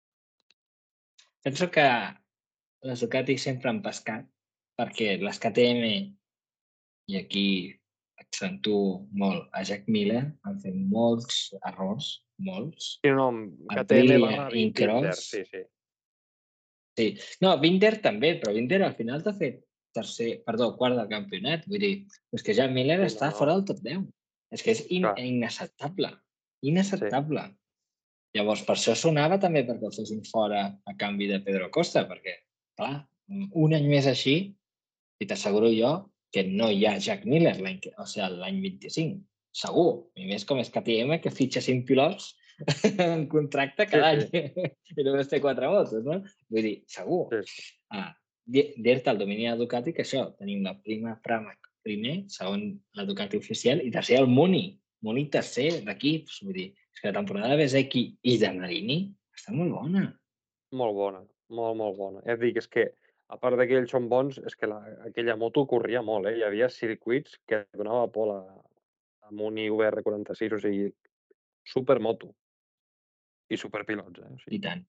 penso que les Ducati sempre han pescat perquè les K T M, i aquí accentuo molt a Jack Miller, han fet molts errors, molts. Sí, no, K T M Aprilia barra i Binder, Cross. sí, sí. Sí. No, Binder també, però Binder al final t'ha fet tercer, perdó, quart del campionat. Vull dir, és que Jack Miller Sí, no, està no, fora del top deu. És que és in clar, inacceptable. sí. Inacceptable. Llavors, per això sonava també perquè el fessin fora a canvi de Pedro Costa, perquè, clar, un any més així, i t'asseguro jo que no hi ha Jack Miller l'any que- o sigui, l'any vint-i-cinc. Segur. I més com és K T M, que fitxa cinc pilots en contracte Sí, cada sí, any i només té quatre motos, no? Vull dir, segur. sí, sí. Ah, di- dir-te el domini de Ducati que això, tenim la prima Pramac primer, segon la Ducati oficial i tercer el Muni. Muni tercer d'equips. Vull dir, és que la temporada de Bezzecchi i de Marini està molt bona. Molt bona, molt, molt bona. Ja et dic, és que, a part de que ells són bons, és que la, aquella moto corria molt, eh? Hi havia circuits que donava por a, amb un I V R quaranta-sis, o sigui, supermoto i superpilots, eh? O I sigui, tant.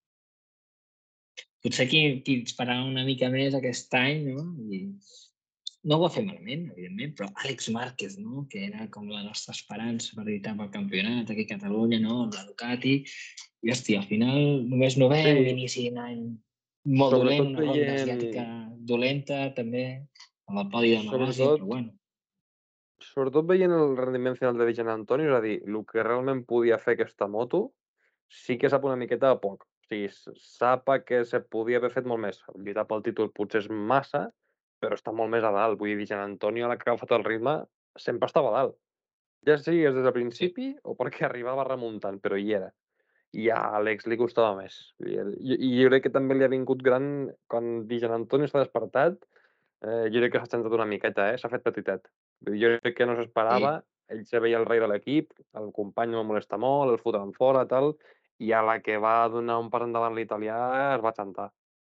Potser qui, qui ens farà una mica més aquest any, no? I no ho va fer malament, evidentment, però Àlex Márquez, no? Que era com la nostra esperança per lluitar pel campionat aquí a Catalunya, no? Amb la Ducati. I, hòstia, al final només novè, un sí, inici d'any molt dolent, sobretot una ronda asiàtica veient, dolenta, també, amb el podi de Malàsia, però sobretot, bueno. sobretot veient el rendiment final de Di Giannantonio, és a dir, el que realment podia fer aquesta moto, sí que sap una miqueta de poc. O sigui, s- sap que se podia haver fet molt més. Lluitar pel títol potser és massa, però està molt més a dalt. Vull dir, Di Giannantonio, a la que ha agafat el ritme, sempre estava a dalt. Ja sigués des del Sí. principi o perquè arribava remuntant, però hi era. I a Àlex li costava més. I, i i jo crec que també li ha vingut gran quan Di Giannantonio s'ha despertat, eh, jo crec que s'ha centrat una miqueta, eh? S'ha fet petitet. Vull dir, jo crec que no s'esperava, Sí. ell se veia el rei de l'equip, el company no el molesta molt, el fotran fora, tal, i a la que va donar un pas endavant l'italià es va xantar.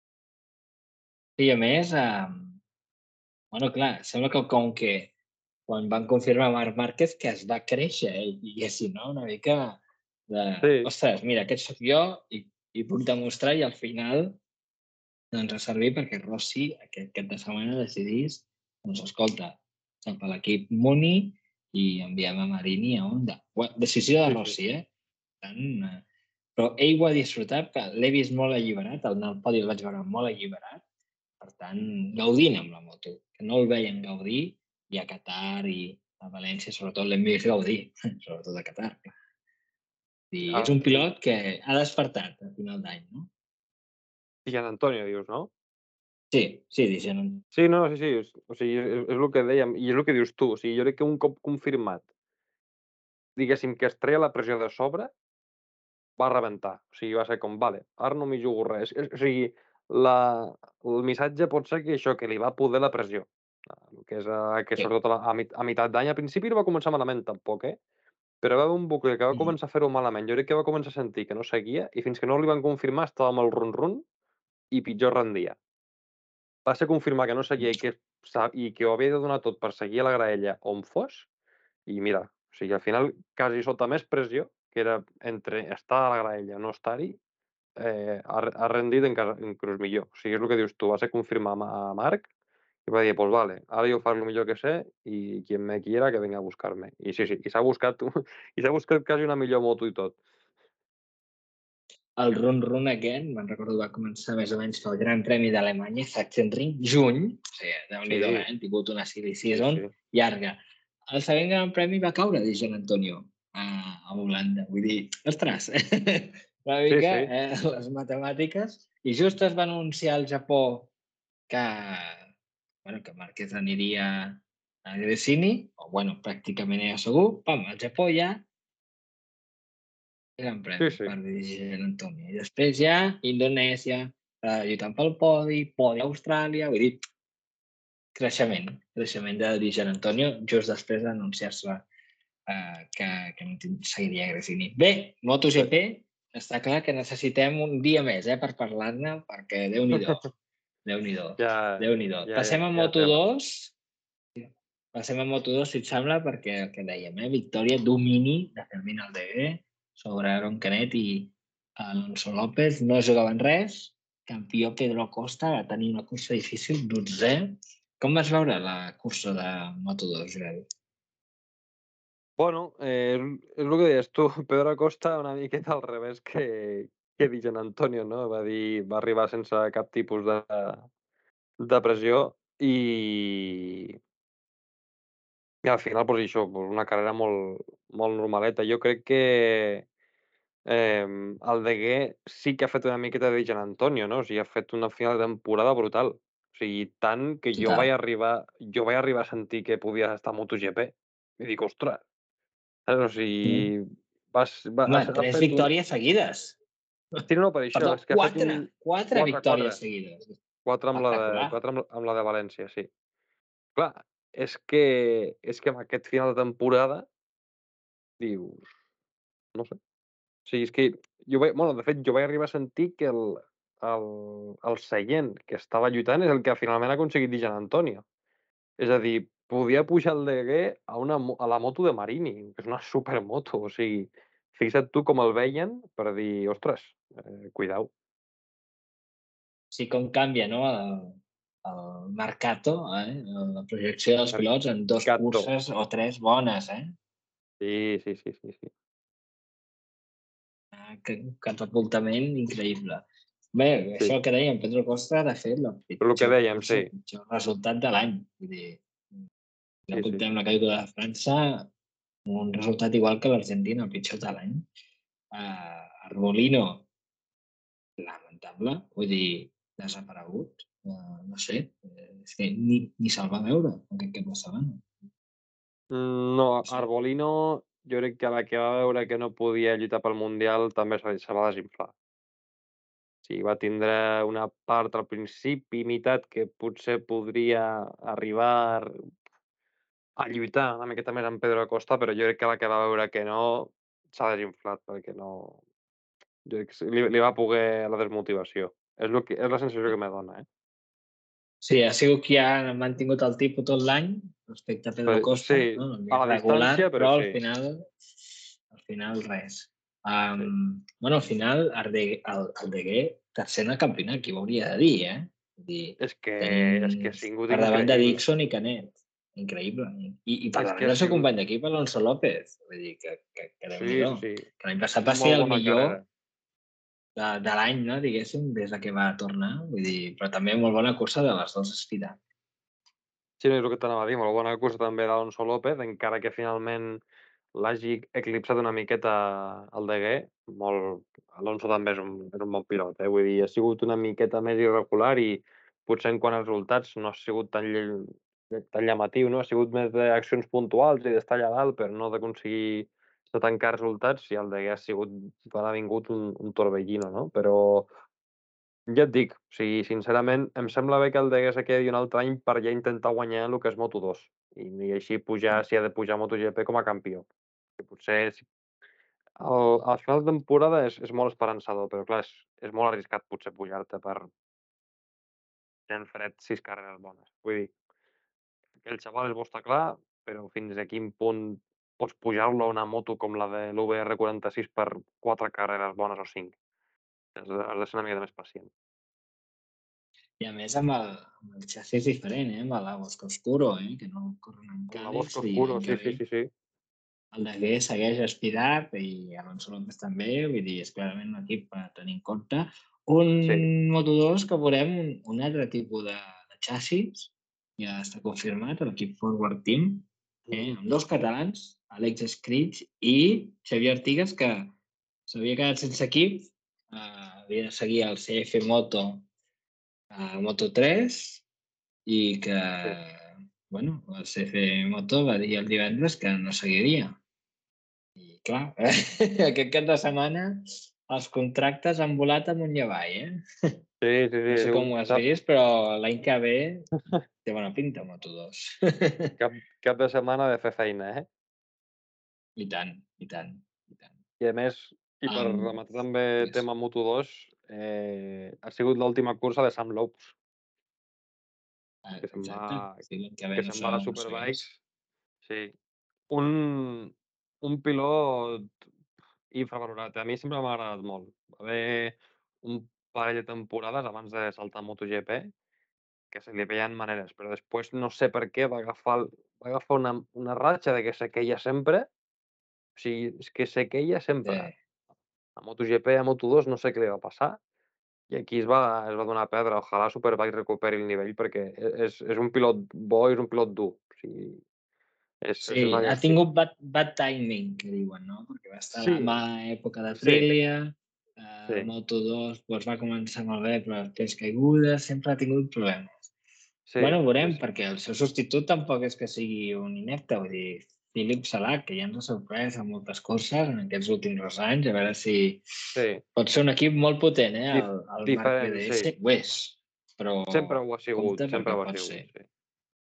I a més, eh, bueno, clar, sembla que com que quan van confirmar Marc Márquez que es va créixer, eh? I si no, una mica de, Sí, ostres, mira, aquest sóc jo i, i puc demostrar i al final doncs ha servit perquè Rossi aquest cap de setmana decidís, doncs escolta, cap a l'equip Muni i enviem a Marini a Honda. Ua- Decisió de sí, sí. Rossi, eh? Per tant, eh, però ell ho ha disfrutat, que l'he vist molt alliberat, al anar al podi el vaig veure molt alliberat, per tant, gaudint amb la moto, que no el veien gaudir, i a Qatar i a València sobretot l'hem vist gaudir, sobretot a Qatar. I és Ah, un sí. pilot que ha despertat a final d'any, no? I en Antonio, dius, no? Sí, sí, dicen. Sí, no, sí, sí, és, o sigui, és, és el que dèiem, i és el que dius tu, o sigui, jo crec que un cop confirmat, diguéssim que es treia la pressió de sobre, va rebentar. O sigui, va ser com, vale, ara no m'hi jugo res. És, o sigui, la, el missatge pot ser que això, que li va poder la pressió. El que és eh, que Sí. sobretot a, la, a, mit, a meitat d'any, al principi no va començar malament tampoc, eh? Però va haver un bucle que va Mm. començar a fer-ho malament. Jo crec que va començar a sentir que no seguia i fins que no li van confirmar estava amb el run-run i pitjor rendia. Va ser confirmar que no seguia i que, sa- i que ho havia de donar tot per seguir a la graella on fos i mira, o sigui, al final, quasi sota més pressió, que era entre estar a la graella o no estar-hi, eh, ha, ha rendit encara inclús millor. O sigui, és el que dius tu, va ser confirmar a Marc i va dir, pues vale, ara jo faig el millor que sé i quien me quiera que venga a buscar-me. I sí, sí, i s'ha buscat, i s'ha buscat quasi una millor moto i tot. El run-run aquest, me'n recordo, va començar més o menys pel Gran Premi d'Alemanya, Sachsenring, juny, o sigui, déu-n'hi-do, eh? Sí, Hem tingut una silly sí, season sí. llarga. El següent Gran Premi va caure, de Gian Antonio, a, a Holanda. Vull dir, ostres, una Sí, mica sí. eh, les matemàtiques. I just es va anunciar al Japó que, bueno, que Márquez aniria a Gresini, o bueno, pràcticament era segur, pam, al Japó ja, gran Sí, premi sí. per dirigir Gian Antonio. I després ja, Indonèsia, eh, lluitant pel podi, podi a Austràlia, vull dir, creixement, creixement de Di Gian Antonio, just després d'anunciar-se eh, que, que no tin- seguiria a Gresini. Bé, MotoGP, està clar que necessitem un dia més eh, per parlar-ne, perquè Déu-n'hi-do, Déu-n'hi-do, Ja, Déu-n'hi-do. ja, ja, Passem a ja té raó. Moto dos, passem a Moto dos, si et sembla, perquè el que dèiem, eh, victòria, domini de Fermín Aldeguer sobre Aaron Canet i Alonso López. No jugaven res, campió Pedro Acosta va tenir una cursa difícil, dotzè. Com vas veure la cursa de Moto dos, Joel? Bueno, eh, és el que deies tu, Pedro Acosta una miqueta al revés que, que Di Gian Antonio, no? Va dir, va arribar sense cap tipus de, de pressió i, i al final, pues, això, pues, una carrera molt, molt normaleta. Jo crec que eh, el Deguer sí que ha fet una miqueta de Di Gian Antonio, no? O sigui, ha fet una final de temporada brutal. O sigui, tant que jo Total. vaig arribar, jo vaig arribar a sentir que podia estar a MotoGP. I dic, ostres, saps? O Mm. sigui, vas, va, Home, ha, ha tres fet un... victòries seguides. Sí, no, no, per això, Perdó, és que ha fet un... quatre. Quatre Quatre, quatre. victòries seguides. Quatre amb la de, Espectacular. quatre amb, amb la de València, sí. Clar, és que, és que amb aquest final de temporada dius, no sé. O sigui, és que jo vaig, bueno, de fet, jo vaig arribar a sentir que el, el, el seient que estava lluitant és el que finalment ha aconseguit Di Gian Antonio. És a dir, podia pujar el Deguer a, una, mo- a la moto de Marini, que és una supermoto. O sigui, fixa't tu com el veien per dir, ostres, eh, cuidao. Sí, com canvia, no? El, el mercato, eh? La projecció dels pilots en dos Mercato. curses o tres bones, eh? Sí, sí, sí, sí, sí. Ah, que catapultament increïble. Bé, Sí, això que dèiem, Pedro Costa, de fet, la però el que pitjor dèiem, cursa, sí. el pitjor resultat de l'any. Vull dir, no Sí, sí, portem sí. la caiguda de França, un resultat igual que l'Argentina, el pitjor de l'any. Uh, Arbolino, lamentable, vull dir, desaparegut. Uh, no sé, eh, és que ni, ni se'l va veure aquest cap de setmana. Mm, No, No sé. Arbolino, jo crec que a la que va veure que no podia lluitar pel Mundial també se, se va desinflar. Sí, va tindre una part al principi, meitat, que potser podria arribar a lluitar una miqueta més amb Pedro Acosta, però jo crec que a la que va veure que no, s'ha desinflat, perquè no... Jo crec que sí, li, li va poder la desmotivació. És, lo que, és la sensació que me dona, eh? Sí, ha sigut qui ha mantingut el tipus tot l'any respecte a Però, Pedro Costa, sí, no? a la Regular, distància, però però al sí. final, al final res. Sí. Um, bueno, al final, Arde- el, el Deguer, tercer en el campionat, qui ho hauria de dir, eh? Vull dir, És que, tenim és que ha sigut per davant de increïble. Dixon i Canet. Increïble. I, i per És davant que ha del seu sigut... company d'equip, Alonso López. Vull dir, que, que, que Sí, Déu-n'hi-do. sí. Que l'any passat va ser Molt el bona millor carrera. de, de l'any, no? Diguéssim, des de que va tornar. Vull dir, però també molt bona cursa de les dues Espida. Sí, no, és el que t'anava a dir, molt bona cursa també d'Alonso López, encara que finalment l'hagi eclipsat una miqueta el Deguer. Molt... Alonso també és un, és un bon pilot, eh? Vull dir, ha sigut una miqueta més irregular i potser en quant als resultats no ha sigut tan, ll- tan llamatiu, no? Ha sigut més d'accions puntuals i d'estar allà dalt, però no d'aconseguir de tancar resultats, i el Deguer ha sigut, ha vingut un, un torbellino, no? Però ja et dic, o sigui, sincerament, em sembla bé que el Deguer se quedi un altre any per ja intentar guanyar el que és Moto dos i, i així pujar, si ha de pujar a MotoGP com a campió. Que potser és, el, al final de temporada és, és molt esperançador, però clar, és, és molt arriscat potser pujar-te per gent fred sis carreres bones. Vull dir, que el xaval és bo està clar, però fins a quin punt pots pujar-lo a una moto com la de l'U B R quaranta-sis per quatre carreres bones o cinc. Has de, has de ser una mica més pacient. I a més amb el, amb el xassis diferent, eh? Amb la Bosco Oscuro, eh? Que no corren amb Amb la Càlex Bosco i Oscuro, l'any que sí, ve sí, sí, sí. el Deguer segueix aspirat i Alonso López també, vull dir, és clarament un equip a tenir en compte. Un Sí. Moto dos que veurem un, un altre tipus de, de xassis, ja està confirmat, l'equip Forward Team, eh? Amb dos catalans, Àlex Escrig i Xavier Artigas, que s'havia quedat sense equip, eh, havia de seguir el C F Moto a Moto tres, i que, Sí. bueno, la C F Moto va dir el divendres que no seguiria. I clar, aquest cap de setmana els contractes han volat amunt i avall, eh? Sí, sí, sí, No ha sé com sigut ho has cap, vist, però l'any que ve té bona pinta Moto dos. cap, cap de setmana de fer feina, eh? I tant, i tant, i tant. I a més, i per Um, rematar també digues. tema Moto dos, eh, ha sigut l'última cursa de Sam Lopes, Ah, que se'n va, exacte. Sí, l'any que ve que no se'n va a s'ha les no s'ha Superbikes. vist. Sí. Un, un pilot infravalorat. A mi sempre m'ha agradat molt. Va haver un parell de temporades abans de saltar a MotoGP que se li veien maneres, però després no sé per què va agafar, el- va agafar una, una ratxa de que se queia sempre. O sigui, és que se queia sempre. Sí. A MotoGP, a Moto dos, no sé què li va passar. I aquí es va, es va donar a perdre. Ojalà Superbike recuperi el nivell perquè e- és, és un pilot bo i és un pilot dur. O sigui, és, Sí, és una... ha Sí, tingut bad, bad timing, que diuen, no? Perquè va estar a sí, la mala època de sí, Aprilia, eh, sí, Moto dos doncs va començar molt bé, però després caiguda, sempre ha tingut problemes. sí, Bueno, sí, veurem, sí. perquè el seu substitut tampoc és que sigui un inepte, vull dir, Philip Salah, que ja ens ha sorprès en moltes curses en aquests últims dos anys, a veure si Sí. pot ser un equip molt potent, eh? Dif El, el Marc diferent, sí. B D S ho és, però Sempre ho ha sigut, compte sempre perquè ho ha pot ser. sigut, sí.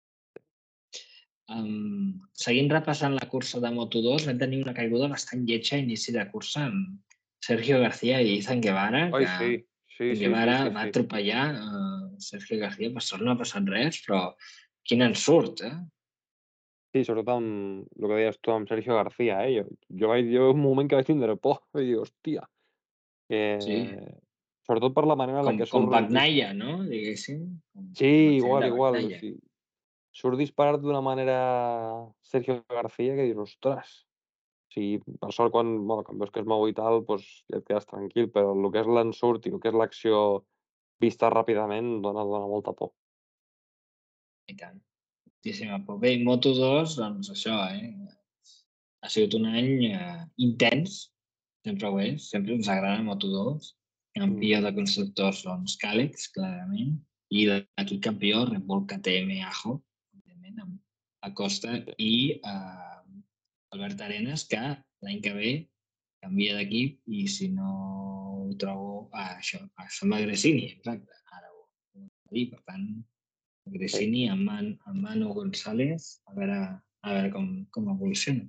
Um, seguint repassant la cursa de Moto dos, vam tenir una caiguda bastant lletja a inici de cursa amb Sergio García i Izan Guevara, Ai, que sí, sí, sí, sí, Guevara sí, va sí. atropellar uh, Sergio García, per sort no ha passat res, però quin ensurt, eh? Sí, sobretot amb el que deies tu, amb Sergio García, eh? Jo, jo vaig jo un moment que vaig tindre por, vaig dir, hòstia, que... Sí, Sobretot per la manera en la com, que com surt dis... Bagnaia, no? Diguéssim, com, Sí, com l'accident igual, de igual, Bagnaia. sí. Surt disparat d'una manera Sergio García que dius, ostres, sí, per sort quan, bueno, quan veus que es mou i tal, doncs ja et quedes tranquil, però el que és l'ensurt i el que és l'acció vista ràpidament dona, dona molta por. I tant, moltíssima por. Bé, i Moto dos, doncs això, eh? Ha sigut un any eh, intens, sempre ho és, sempre ens agrada Moto dos. Mm. Campió de constructors, doncs, Càlex, clarament, i d'aquí campió Red Bull K T M Ajo, evidentment, amb Acosta Sí. i eh, Albert Arenas, que l'any que ve canvia d'equip i si no ho trobo... Ah, això, ah, sembla Gresini, exacte, ara ho ho he dit, per tant, Sí. Gresini amb, Man, amb Manu González, a veure, a veure com, com evoluciona.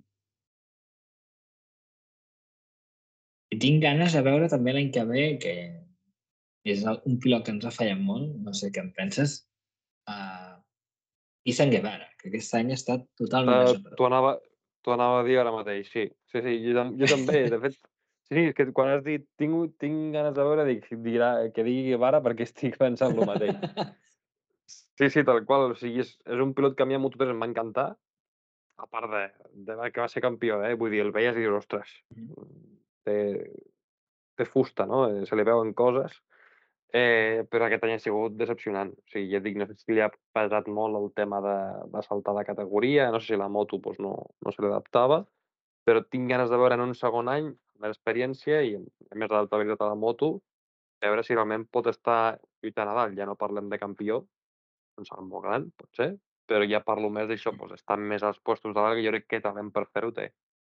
I tinc ganes de veure també l'any que ve, que és el- un pilot que ens ha fallat molt, no sé què en penses, uh, Izan Guevara, que aquest any ha estat totalment Uh, t'ho desaparegut. anava, t'ho anava a dir ara mateix, sí. Sí, sí, jo, tam- jo també, de fet, sí, és que quan has dit tinc, tinc ganes de veure, dic, dirà, que digui Guevara perquè estic pensant el mateix. Sí, sí, tal qual, o sigui, és, és un pilot que a mi a Moto tres em va encantar, a part de, de que va ser campió, eh? Vull dir, el veies i dius, ostres, té, té fusta, no? Eh, Se li veuen coses, eh, però aquest any ha sigut decepcionant. O sigui, ja et dic, no sé si li ha pesat molt el tema de, de saltar de categoria, no sé si la moto doncs, no, no se li adaptava, però tinc ganes de veure en un segon any l'experiència i a més d'adaptabilitat a la moto, a veure si realment pot estar lluitant a dalt. Ja no parlem de campió, un salt molt gran, potser, però ja parlo més d'això, doncs, estar més als puestos de dalt, que jo crec que talent per fer-ho té.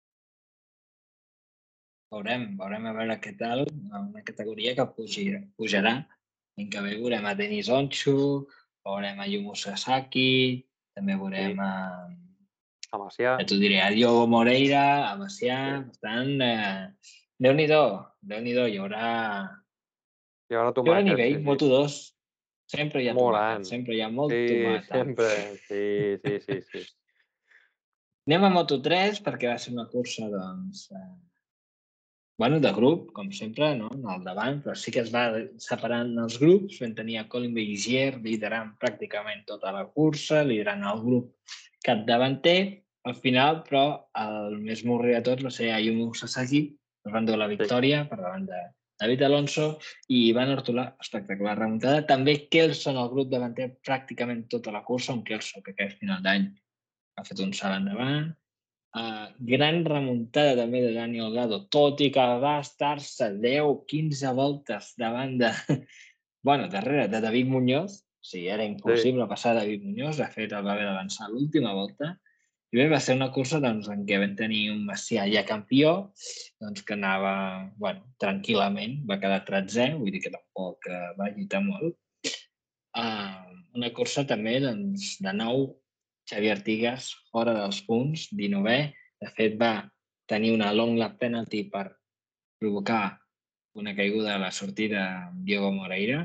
Veurem, veurem a veure què tal, una categoria que pujarà. pujarà. L'any que ve veurem a Denis Onchu, veurem a Yumu Sasaki, també veurem Sí, a, a Macià, ja t'ho diré, a Diogo Moreira, a Macià, sí. per tant, eh, Déu-n'hi-do, Déu-n'hi-do, hi haurà, I ara hi haurà tomàquet, nivell, sí, sí. Moto dos, sempre hi ha Molt tomàquet, gran. sempre hi ha molt Sí, tomàquet. sempre. Sí, sí, sí, sí. Anem a Moto tres perquè va ser una cursa, doncs, eh, bueno, de grup, com sempre, no? Al davant, però sí que es va separant els grups. Vam tenir a Colin Begier liderant pràcticament tota la cursa, liderant el grup capdavanter. Al final, però, el més murri de tots va ser Ayumu Sasaki, que van dur la Sí, victòria per davant de David Alonso i Ivan Ortolà, espectacular remuntada. També Kelso en el grup davanter pràcticament tota la cursa, un Kelso que aquest final d'any ha fet un salt endavant. Uh, gran remuntada també de Dani Olgado, tot i que va estar-se deu quinze voltes davant de... bueno, darrere de David Muñoz, sigui, era Sí. impossible passar David Muñoz, de fet el va haver d'avançar a l'última volta, i bé, va ser una cursa doncs, en què vam tenir un Macià ja campió, doncs, que anava bueno, tranquil·lament, va quedar tretzè, vull dir que tampoc eh, va lluitar molt. Uh, una cursa també, doncs, de nou, Xavier Artigas fora dels punts, dinovè, de fet va tenir una long lap penalty per provocar una caiguda a la sortida amb Diego Moreira.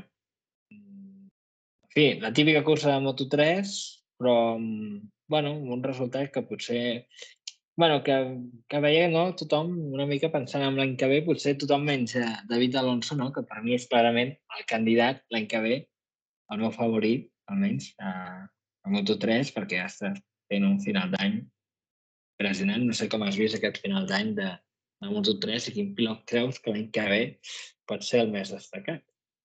En fi, la típica cursa de Moto tres, però amb, bueno, amb un resultat que potser bueno, que, que veia no? Tothom una mica pensant en l'any que ve, potser tothom menys eh, David Alonso, no? Que per mi és clarament el candidat l'any que ve, el meu favorit, almenys, a, a Moto tres, perquè ja està fent un final d'any impressionant. No sé com has vist aquest final d'any de, de Moto tres i quin pilot creus que l'any que ve pot ser el més destacat.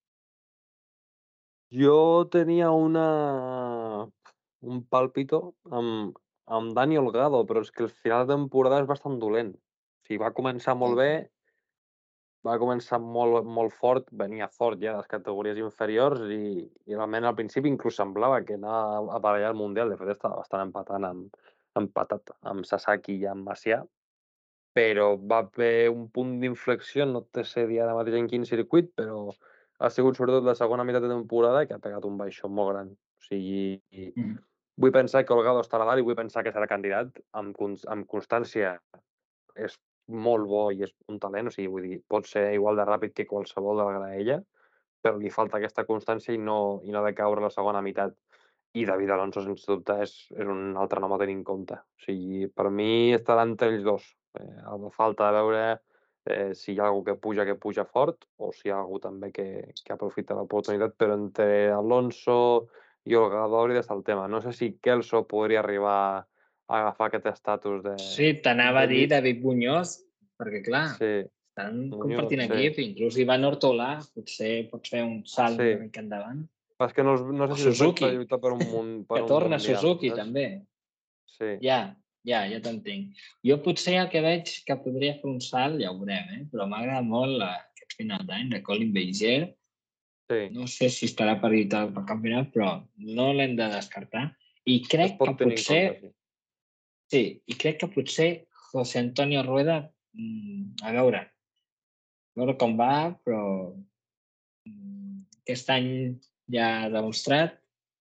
Jo tenia una... un pàlpito amb, amb Dani Olgado, però és que el final de temporada és bastant dolent. O sigui, va començar molt bé, va començar molt, molt fort, venia fort ja de les categories inferiors i, i realment al principi inclús semblava que anava a aparellar el Mundial. De fet, estava bastant empatant amb, empatat amb Sasaki i amb Macià, però va haver un punt d'inflexió, no te sé dir ara mateix en quin circuit, però ha sigut sobretot la segona meitat de temporada que ha pegat un baixó molt gran. O sigui, Mm. vull pensar que Holgado estarà a dalt i vull pensar que serà candidat. Amb, amb constància és molt bo i és un talent, o sigui, vull dir, pot ser igual de ràpid que qualsevol de la graella, però li falta aquesta constància i no, i no de caure a la segona meitat. I David Alonso, sense dubte, és, és un altre nom a tenir en compte. O sigui, per mi estarà entre ells dos. Eh, falta veure eh, si hi ha algú que puja, que puja fort, o si hi ha algú també que, que aprofita l'oportunitat, però entre Alonso i Holgado hauria d'estar el tema. No sé si Kelso podria arribar a agafar aquest estatus de... Sí, t'anava de a dir David Muñoz, perquè clar, Sí, estan Muñoz, compartint sí. equip, inclús Ivan Ortolà potser pot fer un salt Sí. una mica endavant. És que no, no sé O si els veig per Suzuki, lluitar per un, mun, per que un torna mundial, Suzuki saps? també. Sí. Ja, ja, ja t'entenc. Jo potser el que veig que podria fer un salt, ja ho veurem, eh? Però m'agrada molt la, aquest final d'any de Colin Beiger. Sí. No sé si estarà per lluitar pel campionat, però no l'hem de descartar. I Es crec pot que tenir en potser, compte, sí. sí, i crec que potser José Antonio Rueda, mm, a veure, a veure com va, però mm, aquest any ja ha demostrat.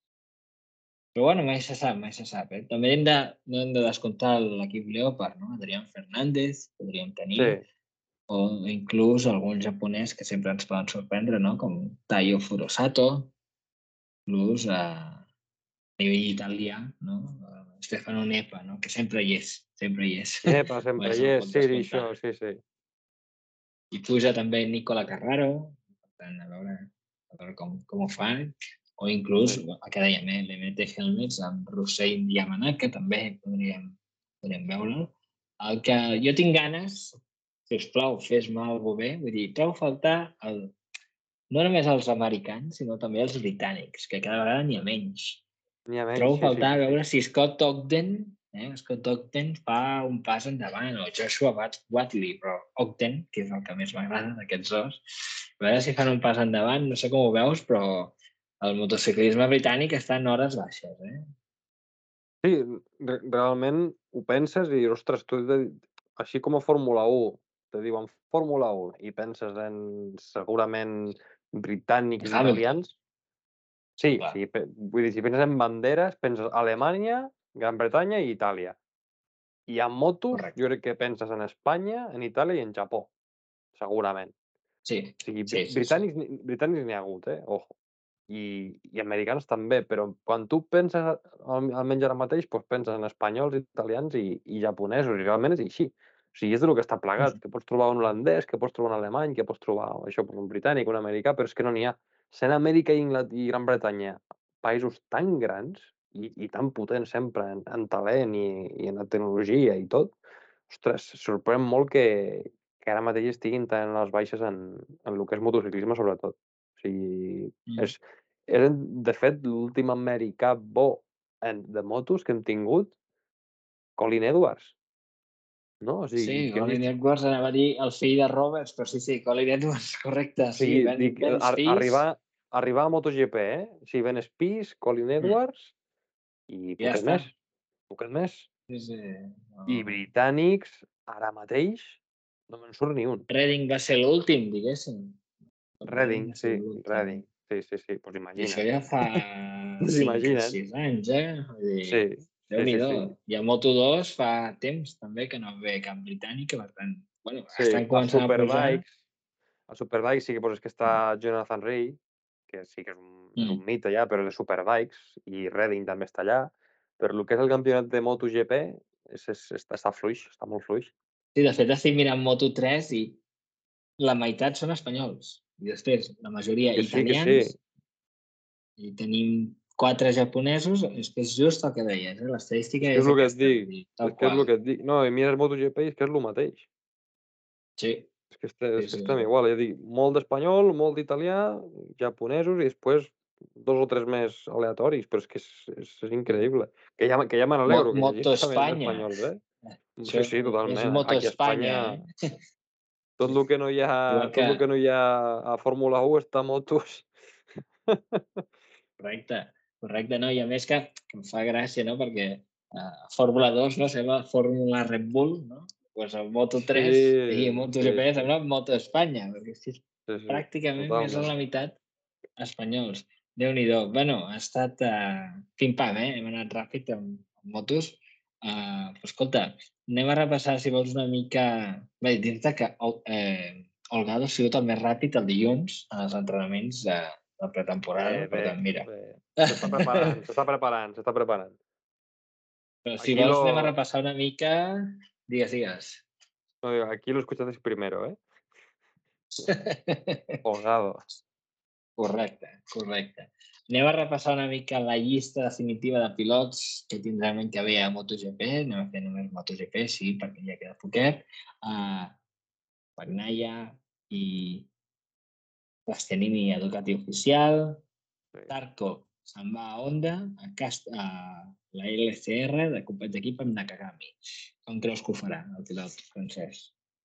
Però bueno, mai se sap, mai se sap. Eh? També hem de, no hem de descomptar l'equip Leopard, no? Adrián Fernández, podríem tenir, Sí. o inclús algun japonès que sempre ens poden sorprendre, no? Com Taiyo Furusato, inclús a nivell italià, no? Stefano Nepa, no? Que sempre hi és, sempre hi és. Epa, Mai sempre hi se'l és, pot sí, descomptar. això, sí, sí. I puja també Nicola Carraro, per tant, a veure, a veure com, com ho fan, o inclús, Sí. el que dèiem, eh, l'M T Helmets amb Hussein Yamanaka, també podríem, podríem veure'l. El que jo tinc ganes, sisplau, fes-me alguna bé, vull dir, trobo a faltar el, no només els americans, sinó també els britànics, que cada vegada n'hi ha menys. N'hi ha menys, Trobo a sí, sí, faltar sí, a sí. veure si Scott Ogden, eh, Scott Ogden fa un pas endavant, o Joshua Watley, però Ogden, que és el que més m'agrada d'aquests dos, a veure si fan un pas endavant, no sé com ho veus, però el motociclisme britànic està en hores baixes, eh? Sí, re realment ho penses i dius, ostres, tu de així com a Fórmula u te diuen Fórmula u i penses en segurament britànics i Hamilton, italians. Sí, clar. sí, pe vull dir, si penses en banderes, penses Alemanya, Gran Bretanya i Itàlia. I en motos, Correcte. jo crec que penses en Espanya, en Itàlia i en Japó, segurament. Sí, O sigui, sí, sí, sí. britànics n'hi britànics n'hi ha hagut, eh, ojo. I i americans també, però quan tu penses, al almenys ara mateix, doncs penses en espanyols, italians i i japonesos, i realment és així. O sigui, és del que està plegat, que pots trobar un holandès, que pots trobar un alemany, que pots trobar això, doncs un britànic, un americà, però és que no n'hi ha. Sent Amèrica i Ingla i Gran Bretanya països tan grans i i tan potents sempre en en talent i i en la tecnologia i tot, ostres, sorprèn molt que que ara mateix estiguin tan a les baixes en en lo que és motociclisme, sobretot. O sigui, Mm. és és, de fet, l'últim americà bo en de motos que hem tingut, Colin Edwards, no? O Sí, sigui, que hem Colin vist... Edwards anava a dir el fill de Roberts, però sí, sí, Colin Edwards, correcte, O sí, sigui, Ben, dic, Ben ar arribar Spies. arribar a MotoGP, eh? Si Ben Spies, Colin Mm. Edwards i Ja poquet està. més. Poquet més. Sí, sí. I No. britànics, ara mateix, no me'n surt ni un. Redding va ser l'últim, diguéssim. Redding, va ser sí, l'últim. Redding. Sí, sí, sí, doncs I imagina't. això ja fa Pues cinc o imagina't. sis anys, eh? Vull dir, Sí, sí, sí, Déu-n'hi-do. sí. I a Moto dos fa temps també que no ve cap britànica, per tant, bueno, Sí, estan a començant a pujar. Superbikes, a Superbikes sí que poses que està Jonathan Ray, que sí que és un, és un Mm. mite ja, però és de Superbikes, i Redding també està allà. Però el que és el campionat de MotoGP és, és, està, està fluix, està molt fluix. Sí, de fet, estic mirant Moto tres i la meitat són espanyols. I després, la majoria Que sí, que sí. italians, i tenim quatre japonesos, és que és just el que deies, eh? L'estadística És que és és el que et aquesta, dic, vull dir, tal és que és el qual. que et dic. No, i mires MotoGP i és que és el mateix. Sí, És que, este, sí, és que sí. estem igual, ja dic, molt d'espanyol, molt d'italià, japonesos i després dos o tres més aleatoris, però és que és, és, és increïble. Que ja, que ja me Mo n'alegro que hi hagi Moto també Espanya. espanyols, eh? Això Sí, sí, és totalment. Moto Aquí a Espanya, Espanya, eh? tot el que no hi ha, Igual tot que, el que no hi ha a Fórmula u està a motos. correcte, correcte, no? I a més que, que em fa gràcia, no? Perquè uh, Fórmula dos, no? Sembla Fórmula Red Bull, no? Pues el Moto tres i Sí, sí, MotoGP sí, sembla Moto Espanya, perquè és que sí, sí, pràcticament més de totalment. la meitat espanyols. Déu-n'hi-do. Bueno, ha estat uh, pim-pam, eh? Hem anat ràpid amb, amb motos. Uh, però escolta, anem a repassar, si vols, una mica... Bé, dir-te que eh, Holgado ha sigut el més ràpid el dilluns en els entrenaments de, de pretemporada. Bé, Per bé, tant, mira. bé. S'està preparant, s'està preparant, s'està preparant. Però si Aquí vols anem a lo, repassar una mica... Digues, digues. no, digo, aquí lo escuchaste primero, ¿eh? Holgado. Correcte, correcte. Anem a repassar una mica la llista definitiva de pilots que tindrem l'any que ve a MotoGP. Anem a fer només MotoGP, sí, perquè ja queda poquet. Uh, Bagnaia i Bastianini a Ducati oficial. Sí. Zarco se'n va a Honda, a, Cast a la L C R de companys d'equip amb Nakagami. Com creus que ho farà el pilot francès?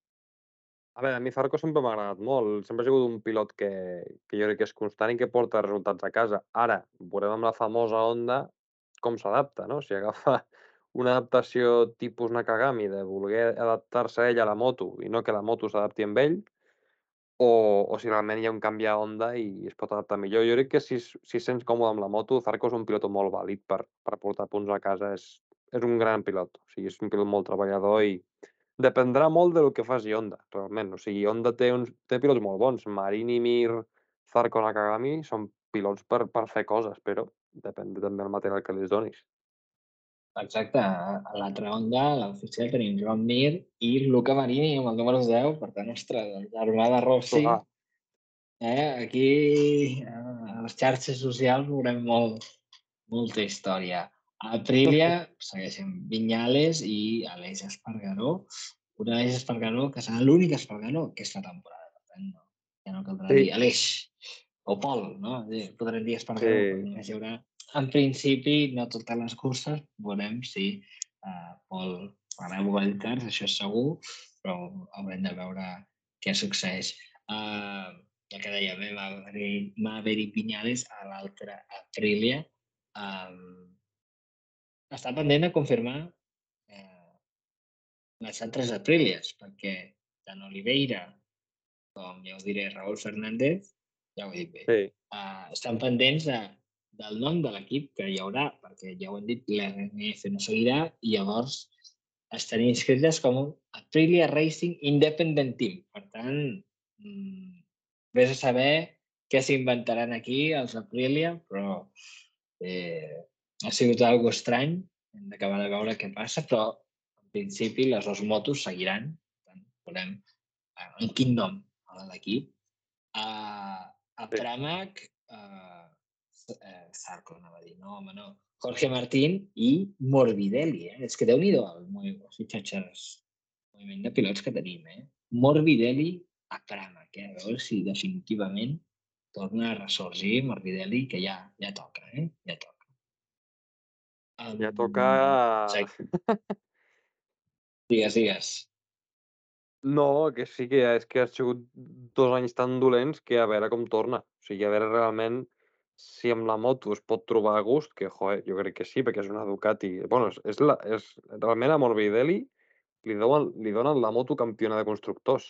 A veure, a mi Zarco sempre m'ha agradat molt. Sempre ha sigut un pilot que, que jo crec que és constant i que porta resultats a casa. Ara, veurem amb la famosa Honda com s'adapta, no? Si agafa una adaptació tipus Nakagami de voler adaptar-se ell a la moto i no que la moto s'adapti amb ell, o, o si realment hi ha un canvi a Honda i es pot adaptar millor. Jo crec que si, es- si es sents còmode amb la moto, Zarco és un pilot molt vàlid per, per portar punts a casa. És, és un gran pilot. O sigui, és un pilot molt treballador i dependrà molt del que faci Honda, realment. O sigui, Honda té, uns, té pilots molt bons. Marini, Mir, Zarco, Nakagami són pilots per, per fer coses, però depèn també del material que li donis. Exacte, a l'altra onda, a l'oficial, tenim Joan Mir i Luca Marini amb el número deu, per tant, ostres, el germà de Rossi. Clar, Eh? Aquí, a les xarxes socials, veurem molt, molta història. A Aprilia segueixen Viñales i Aleix Espargaró. Un Aleix Espargaró que serà l'únic Espargaró aquesta temporada. Per tant, no, ja no caldrà sí, dir Aleix o Pol, no? Podrem dir Espargaró, però sí, només hi haurà, en principi, no totes les curses, veurem si uh, Pol farà wildcards, això és segur, però haurem de veure què succeeix. Uh, el que dèiem, eh, Maverick, Maverick Viñales a l'altra Aprilia. Um, està pendent de confirmar eh, les altres Aprilies, perquè tant Oliveira com ja ho diré, Raúl Fernández, ja ho he dit bé, sí. uh, estan pendents de, del nom de l'equip que hi haurà, perquè ja ho hem dit, l'R N F no seguirà, i llavors estan inscrites com un Aprilia Racing Independent Team. Per tant, mmm, vés a saber què s'inventaran aquí els Aprilia, però eh, ha sigut algo estrany, hem d'acabar de veure què passa, però en principi les dues motos seguiran, per tant, veurem eh, en quin nom a l'equip. A, a Sí. Pramac, uh, eh, Sarko, anava a dir, no, home, no. Jorge Martín i Morbidelli, eh? És que déu-n'hi-do el, els fitxatges, el moviment de pilots que tenim, eh? Morbidelli a Pramac, eh? A veure si definitivament torna a ressorgir Morbidelli, que ja, ja toca, eh? Ja toca. Um, Ja toca... sí, digues, digues. No, que sí que és que ha sigut dos anys tan dolents que a veure com torna. O sigui, a veure realment si amb la moto es pot trobar a gust, que, joder, jo crec que sí, perquè és una Ducati. Bueno, és, és, la, és realment a Morbidelli li donen, li donen la moto campiona de constructors.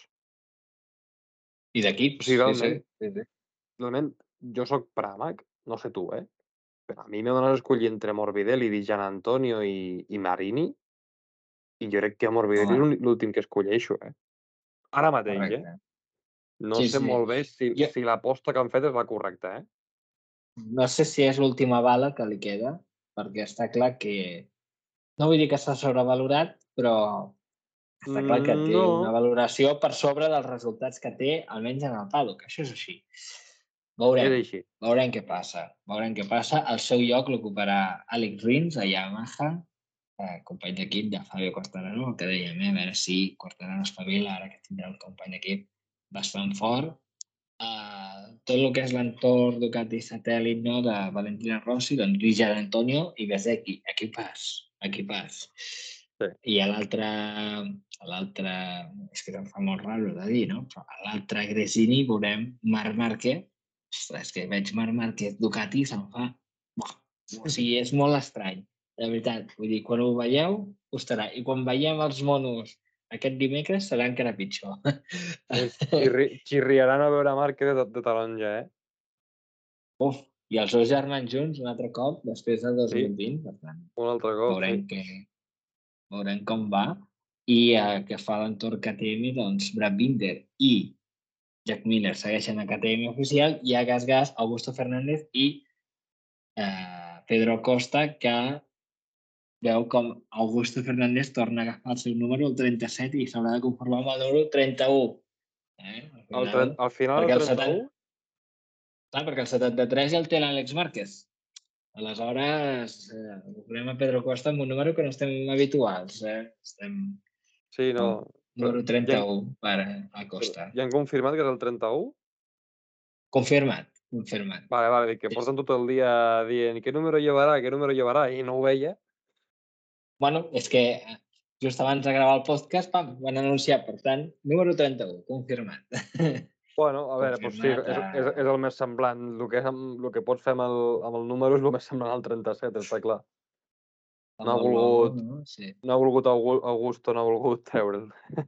I O d'equips, sigui, sí, sí. realment, sí, sí. realment, jo sóc pràmac, no sé tu, eh? Però a mi me dones a escollir entre Morbidelli, Di Gian Antonio i, i Marini, i jo crec que a Morbidelli és Home, l'únic- l'últim que escolleixo, eh? Ara mateix, eh? correcte. No Sí, sé sí. molt bé si, Jo si l'aposta que han fet és la correcta, eh? no sé si és l'última bala que li queda, perquè està clar que no vull dir que s'ha sobrevalorat, però està clar que Mm, té una no, valoració per sobre dels resultats que té, almenys en el paddock. Això és així. és Veurem, així. veurem què passa. Veurem què passa. El seu lloc l'ocuparà Alex Rins a Yamaha, eh, company d'equip de Fabio Quartararo, el que dèiem, eh? A veure si Quartararo espavila ara que tindrà un company d'equip bastant fort. Uh, tot el que és l'entorn Ducati satèl·lit, no, de Valentina Rossi, doncs Luigi Antonio i Bezzecchi, equipàs, equipàs. Sí. I a l'altre, a l'altre, és que em fa molt raro de dir, no? Però a l'altre Gresini veurem Marc Márquez. Ostres, que veig Marc Márquez Ducati se'm fa... Buah, o sigui, és molt estrany, de veritat. Vull dir, quan ho veieu, costarà. I quan veiem els monos aquest dimecres serà encara pitjor. És xirri, xirriaran a veure Márquez de, de taronja, eh? Uf, i els seus germans junts un altre cop després del Sí, dos mil vint, per tant, un altre cop, sí. veurem, que, veurem com va. I eh, que fa l'entorn K T M, doncs Brad Binder i Jack Miller segueixen a K T M oficial, i a Gas Gas, Augusto Fernández i eh, Pedro Costa, que veu com Augusto Fernández torna a agafar el seu número, el trenta-set, i s'haurà de conformar amb el número trenta-u. Eh? Al Al, final, tren, al final, el perquè el trenta-u, setanta, clar, perquè el setanta-tres ja el té l'Àlex Márquez. Aleshores, eh, veurem a Pedro Costa amb un número que no estem habituals. Eh? Estem sí, al no. Però número ja, han, trenta-u per a però Costa. ja han confirmat que és el trenta-u? Confirmat, confirmat. Vale, vale, dic que Sí, porten sí. tot el dia dient què número llevarà, què número llevarà, i no ho veia. Bueno, és que eh, just abans de gravar el podcast, pam, van anunciar, per tant, número trenta-u, confirmat. Bueno, a veure, doncs sí, confirmat és, a... és, és el més semblant. El que, és amb, el que pots fer amb el, amb el número és el més semblant al trenta-set, està clar. No amb ha el logo, volgut, no? Sí. no ha volgut Augu- Augusto, no ha volgut treure'l.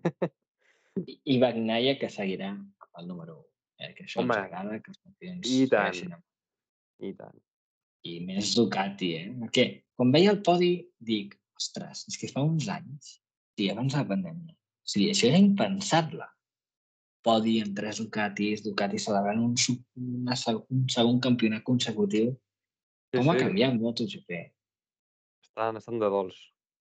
I, i Bagnaia, que seguirà el número u. Eh? Que això ens Home, agrada, que els campions i tant, segueixin amb... i tant. I més Ducati, eh? Perquè quan veia el podi dic, ostres, és que fa uns anys, sí, abans de la pandèmia, o sigui, això era impensable. Podi amb tres Ducatis, Ducati celebrant un, su- una, seg- un segon campionat consecutiu. Sí, Com ha sí, canviat MotoGP? estan, estan de dolç.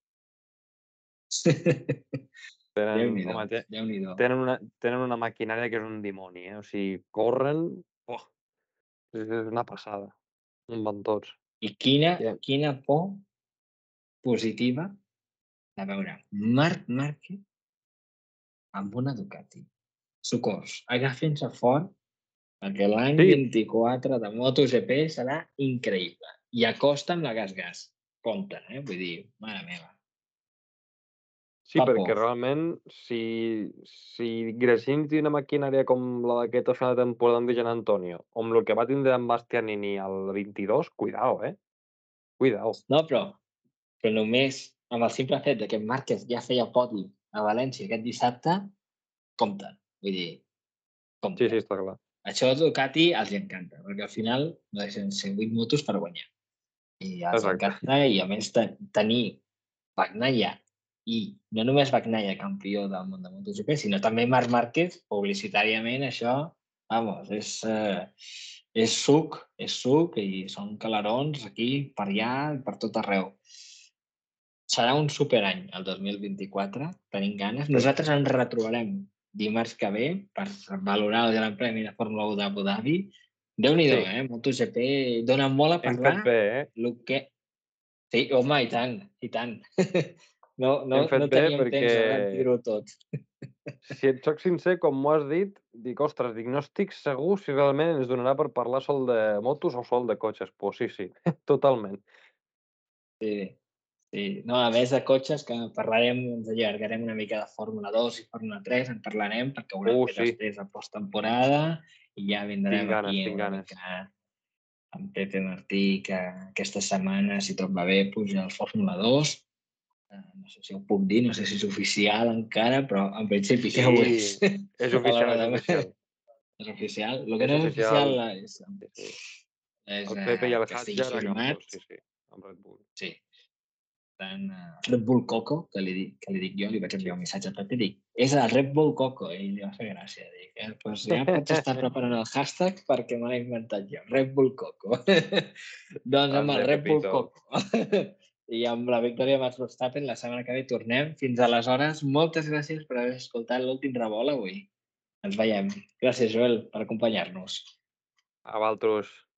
Tenen, Déu-n'hi-do, home, te- Déu-n'hi-do. tenen una, tenen una maquinària que és un dimoni, eh? O sigui, corren... Oh, és, és una passada. En van tots. I quina, Yeah. quina por positiva de veure Marc Márquez amb una Ducati. Socors, agafin-se fort perquè l'any Sí, vint-i-quatre de MotoGP serà increïble. I acosta amb la gas-gas. Compte, eh? Vull dir, mare meva. sí, Fa perquè por. realment si, si Gresini té una maquinària com la d'aquest final de temporada amb Di Gian Antonio, o amb el que va tindre amb Bastianini al vint-i-dos, cuidao, eh? Cuidao. No, però, però només amb el simple fet de que Márquez ja feia podi a València aquest dissabte, compte. Vull dir, Sí, compte. sí, està clar. Això a Ducati els encanta, perquè al final no deixen de ser vuit motos per guanyar. I els Exacte. encanta, i a més ten tenir Bagnaia, i no només Bagnaia campió del món de MotoGP, sinó també Marc Márquez, publicitàriament, això, vamos, és, eh, és suc, és suc, i són calarons aquí, per allà, per tot arreu. Serà un superany el dos mil vint-i-quatre, tenim ganes. Sí, Nosaltres ens retrobarem dimarts que ve per valorar el Gran Premi de Fórmula u d'Abu Dhabi. Déu-n'hi-do, sí. eh? MotoGP dona molt a Hem parlar. fet bé, eh? El que... Sí, home, i tant, i tant. No, no, Hem fet no bé teníem perquè, temps de repetir-ho tot. si et soc sincer, com m'ho has dit, dic, ostres, dic, no estic segur si realment ens donarà per parlar sol de motos o sol de cotxes. Pues sí, sí, totalment. Sí. Sí, no, a més de cotxes, que parlarem, ens allargarem una mica de Fórmula dos i Fórmula tres, en parlarem, perquè haurem Uh, fet sí, després de posttemporada i ja tinc vindrem aquí ganes, tinc una ganes. mica amb Pepe Martí, que aquesta setmana, si tot va bé, puja al Fórmula dos. Eh, No sé si ho puc dir, no sé si és oficial encara, però en principi Sí, ja ho és. és A oficial, l'hora és de... oficial. És oficial. El que És no és oficial, oficial és, sí, sí. és El Pepe i eh, el que estigui Hadjar a Campos, firmat. sí, sí, amb Red Bull. Sí, tant uh, Red Bull Coco, que li, dic, que li dic jo, li vaig enviar Sí. un missatge a Pepe i dic, és el Red Bull Coco, i li va fer gràcia. Dic, eh, pues ja pots estar preparant el hashtag perquè me l'he inventat jo, Red Bull Coco. Doncs amb el Grande Red Bull Pepito. Coco. I amb la victòria de Max Verstappen, la setmana que ve tornem. Fins aleshores, moltes gràcies per haver escoltat l'últim revolt avui. Ens veiem. Gràcies, Joel, per acompanyar-nos. A Valtros.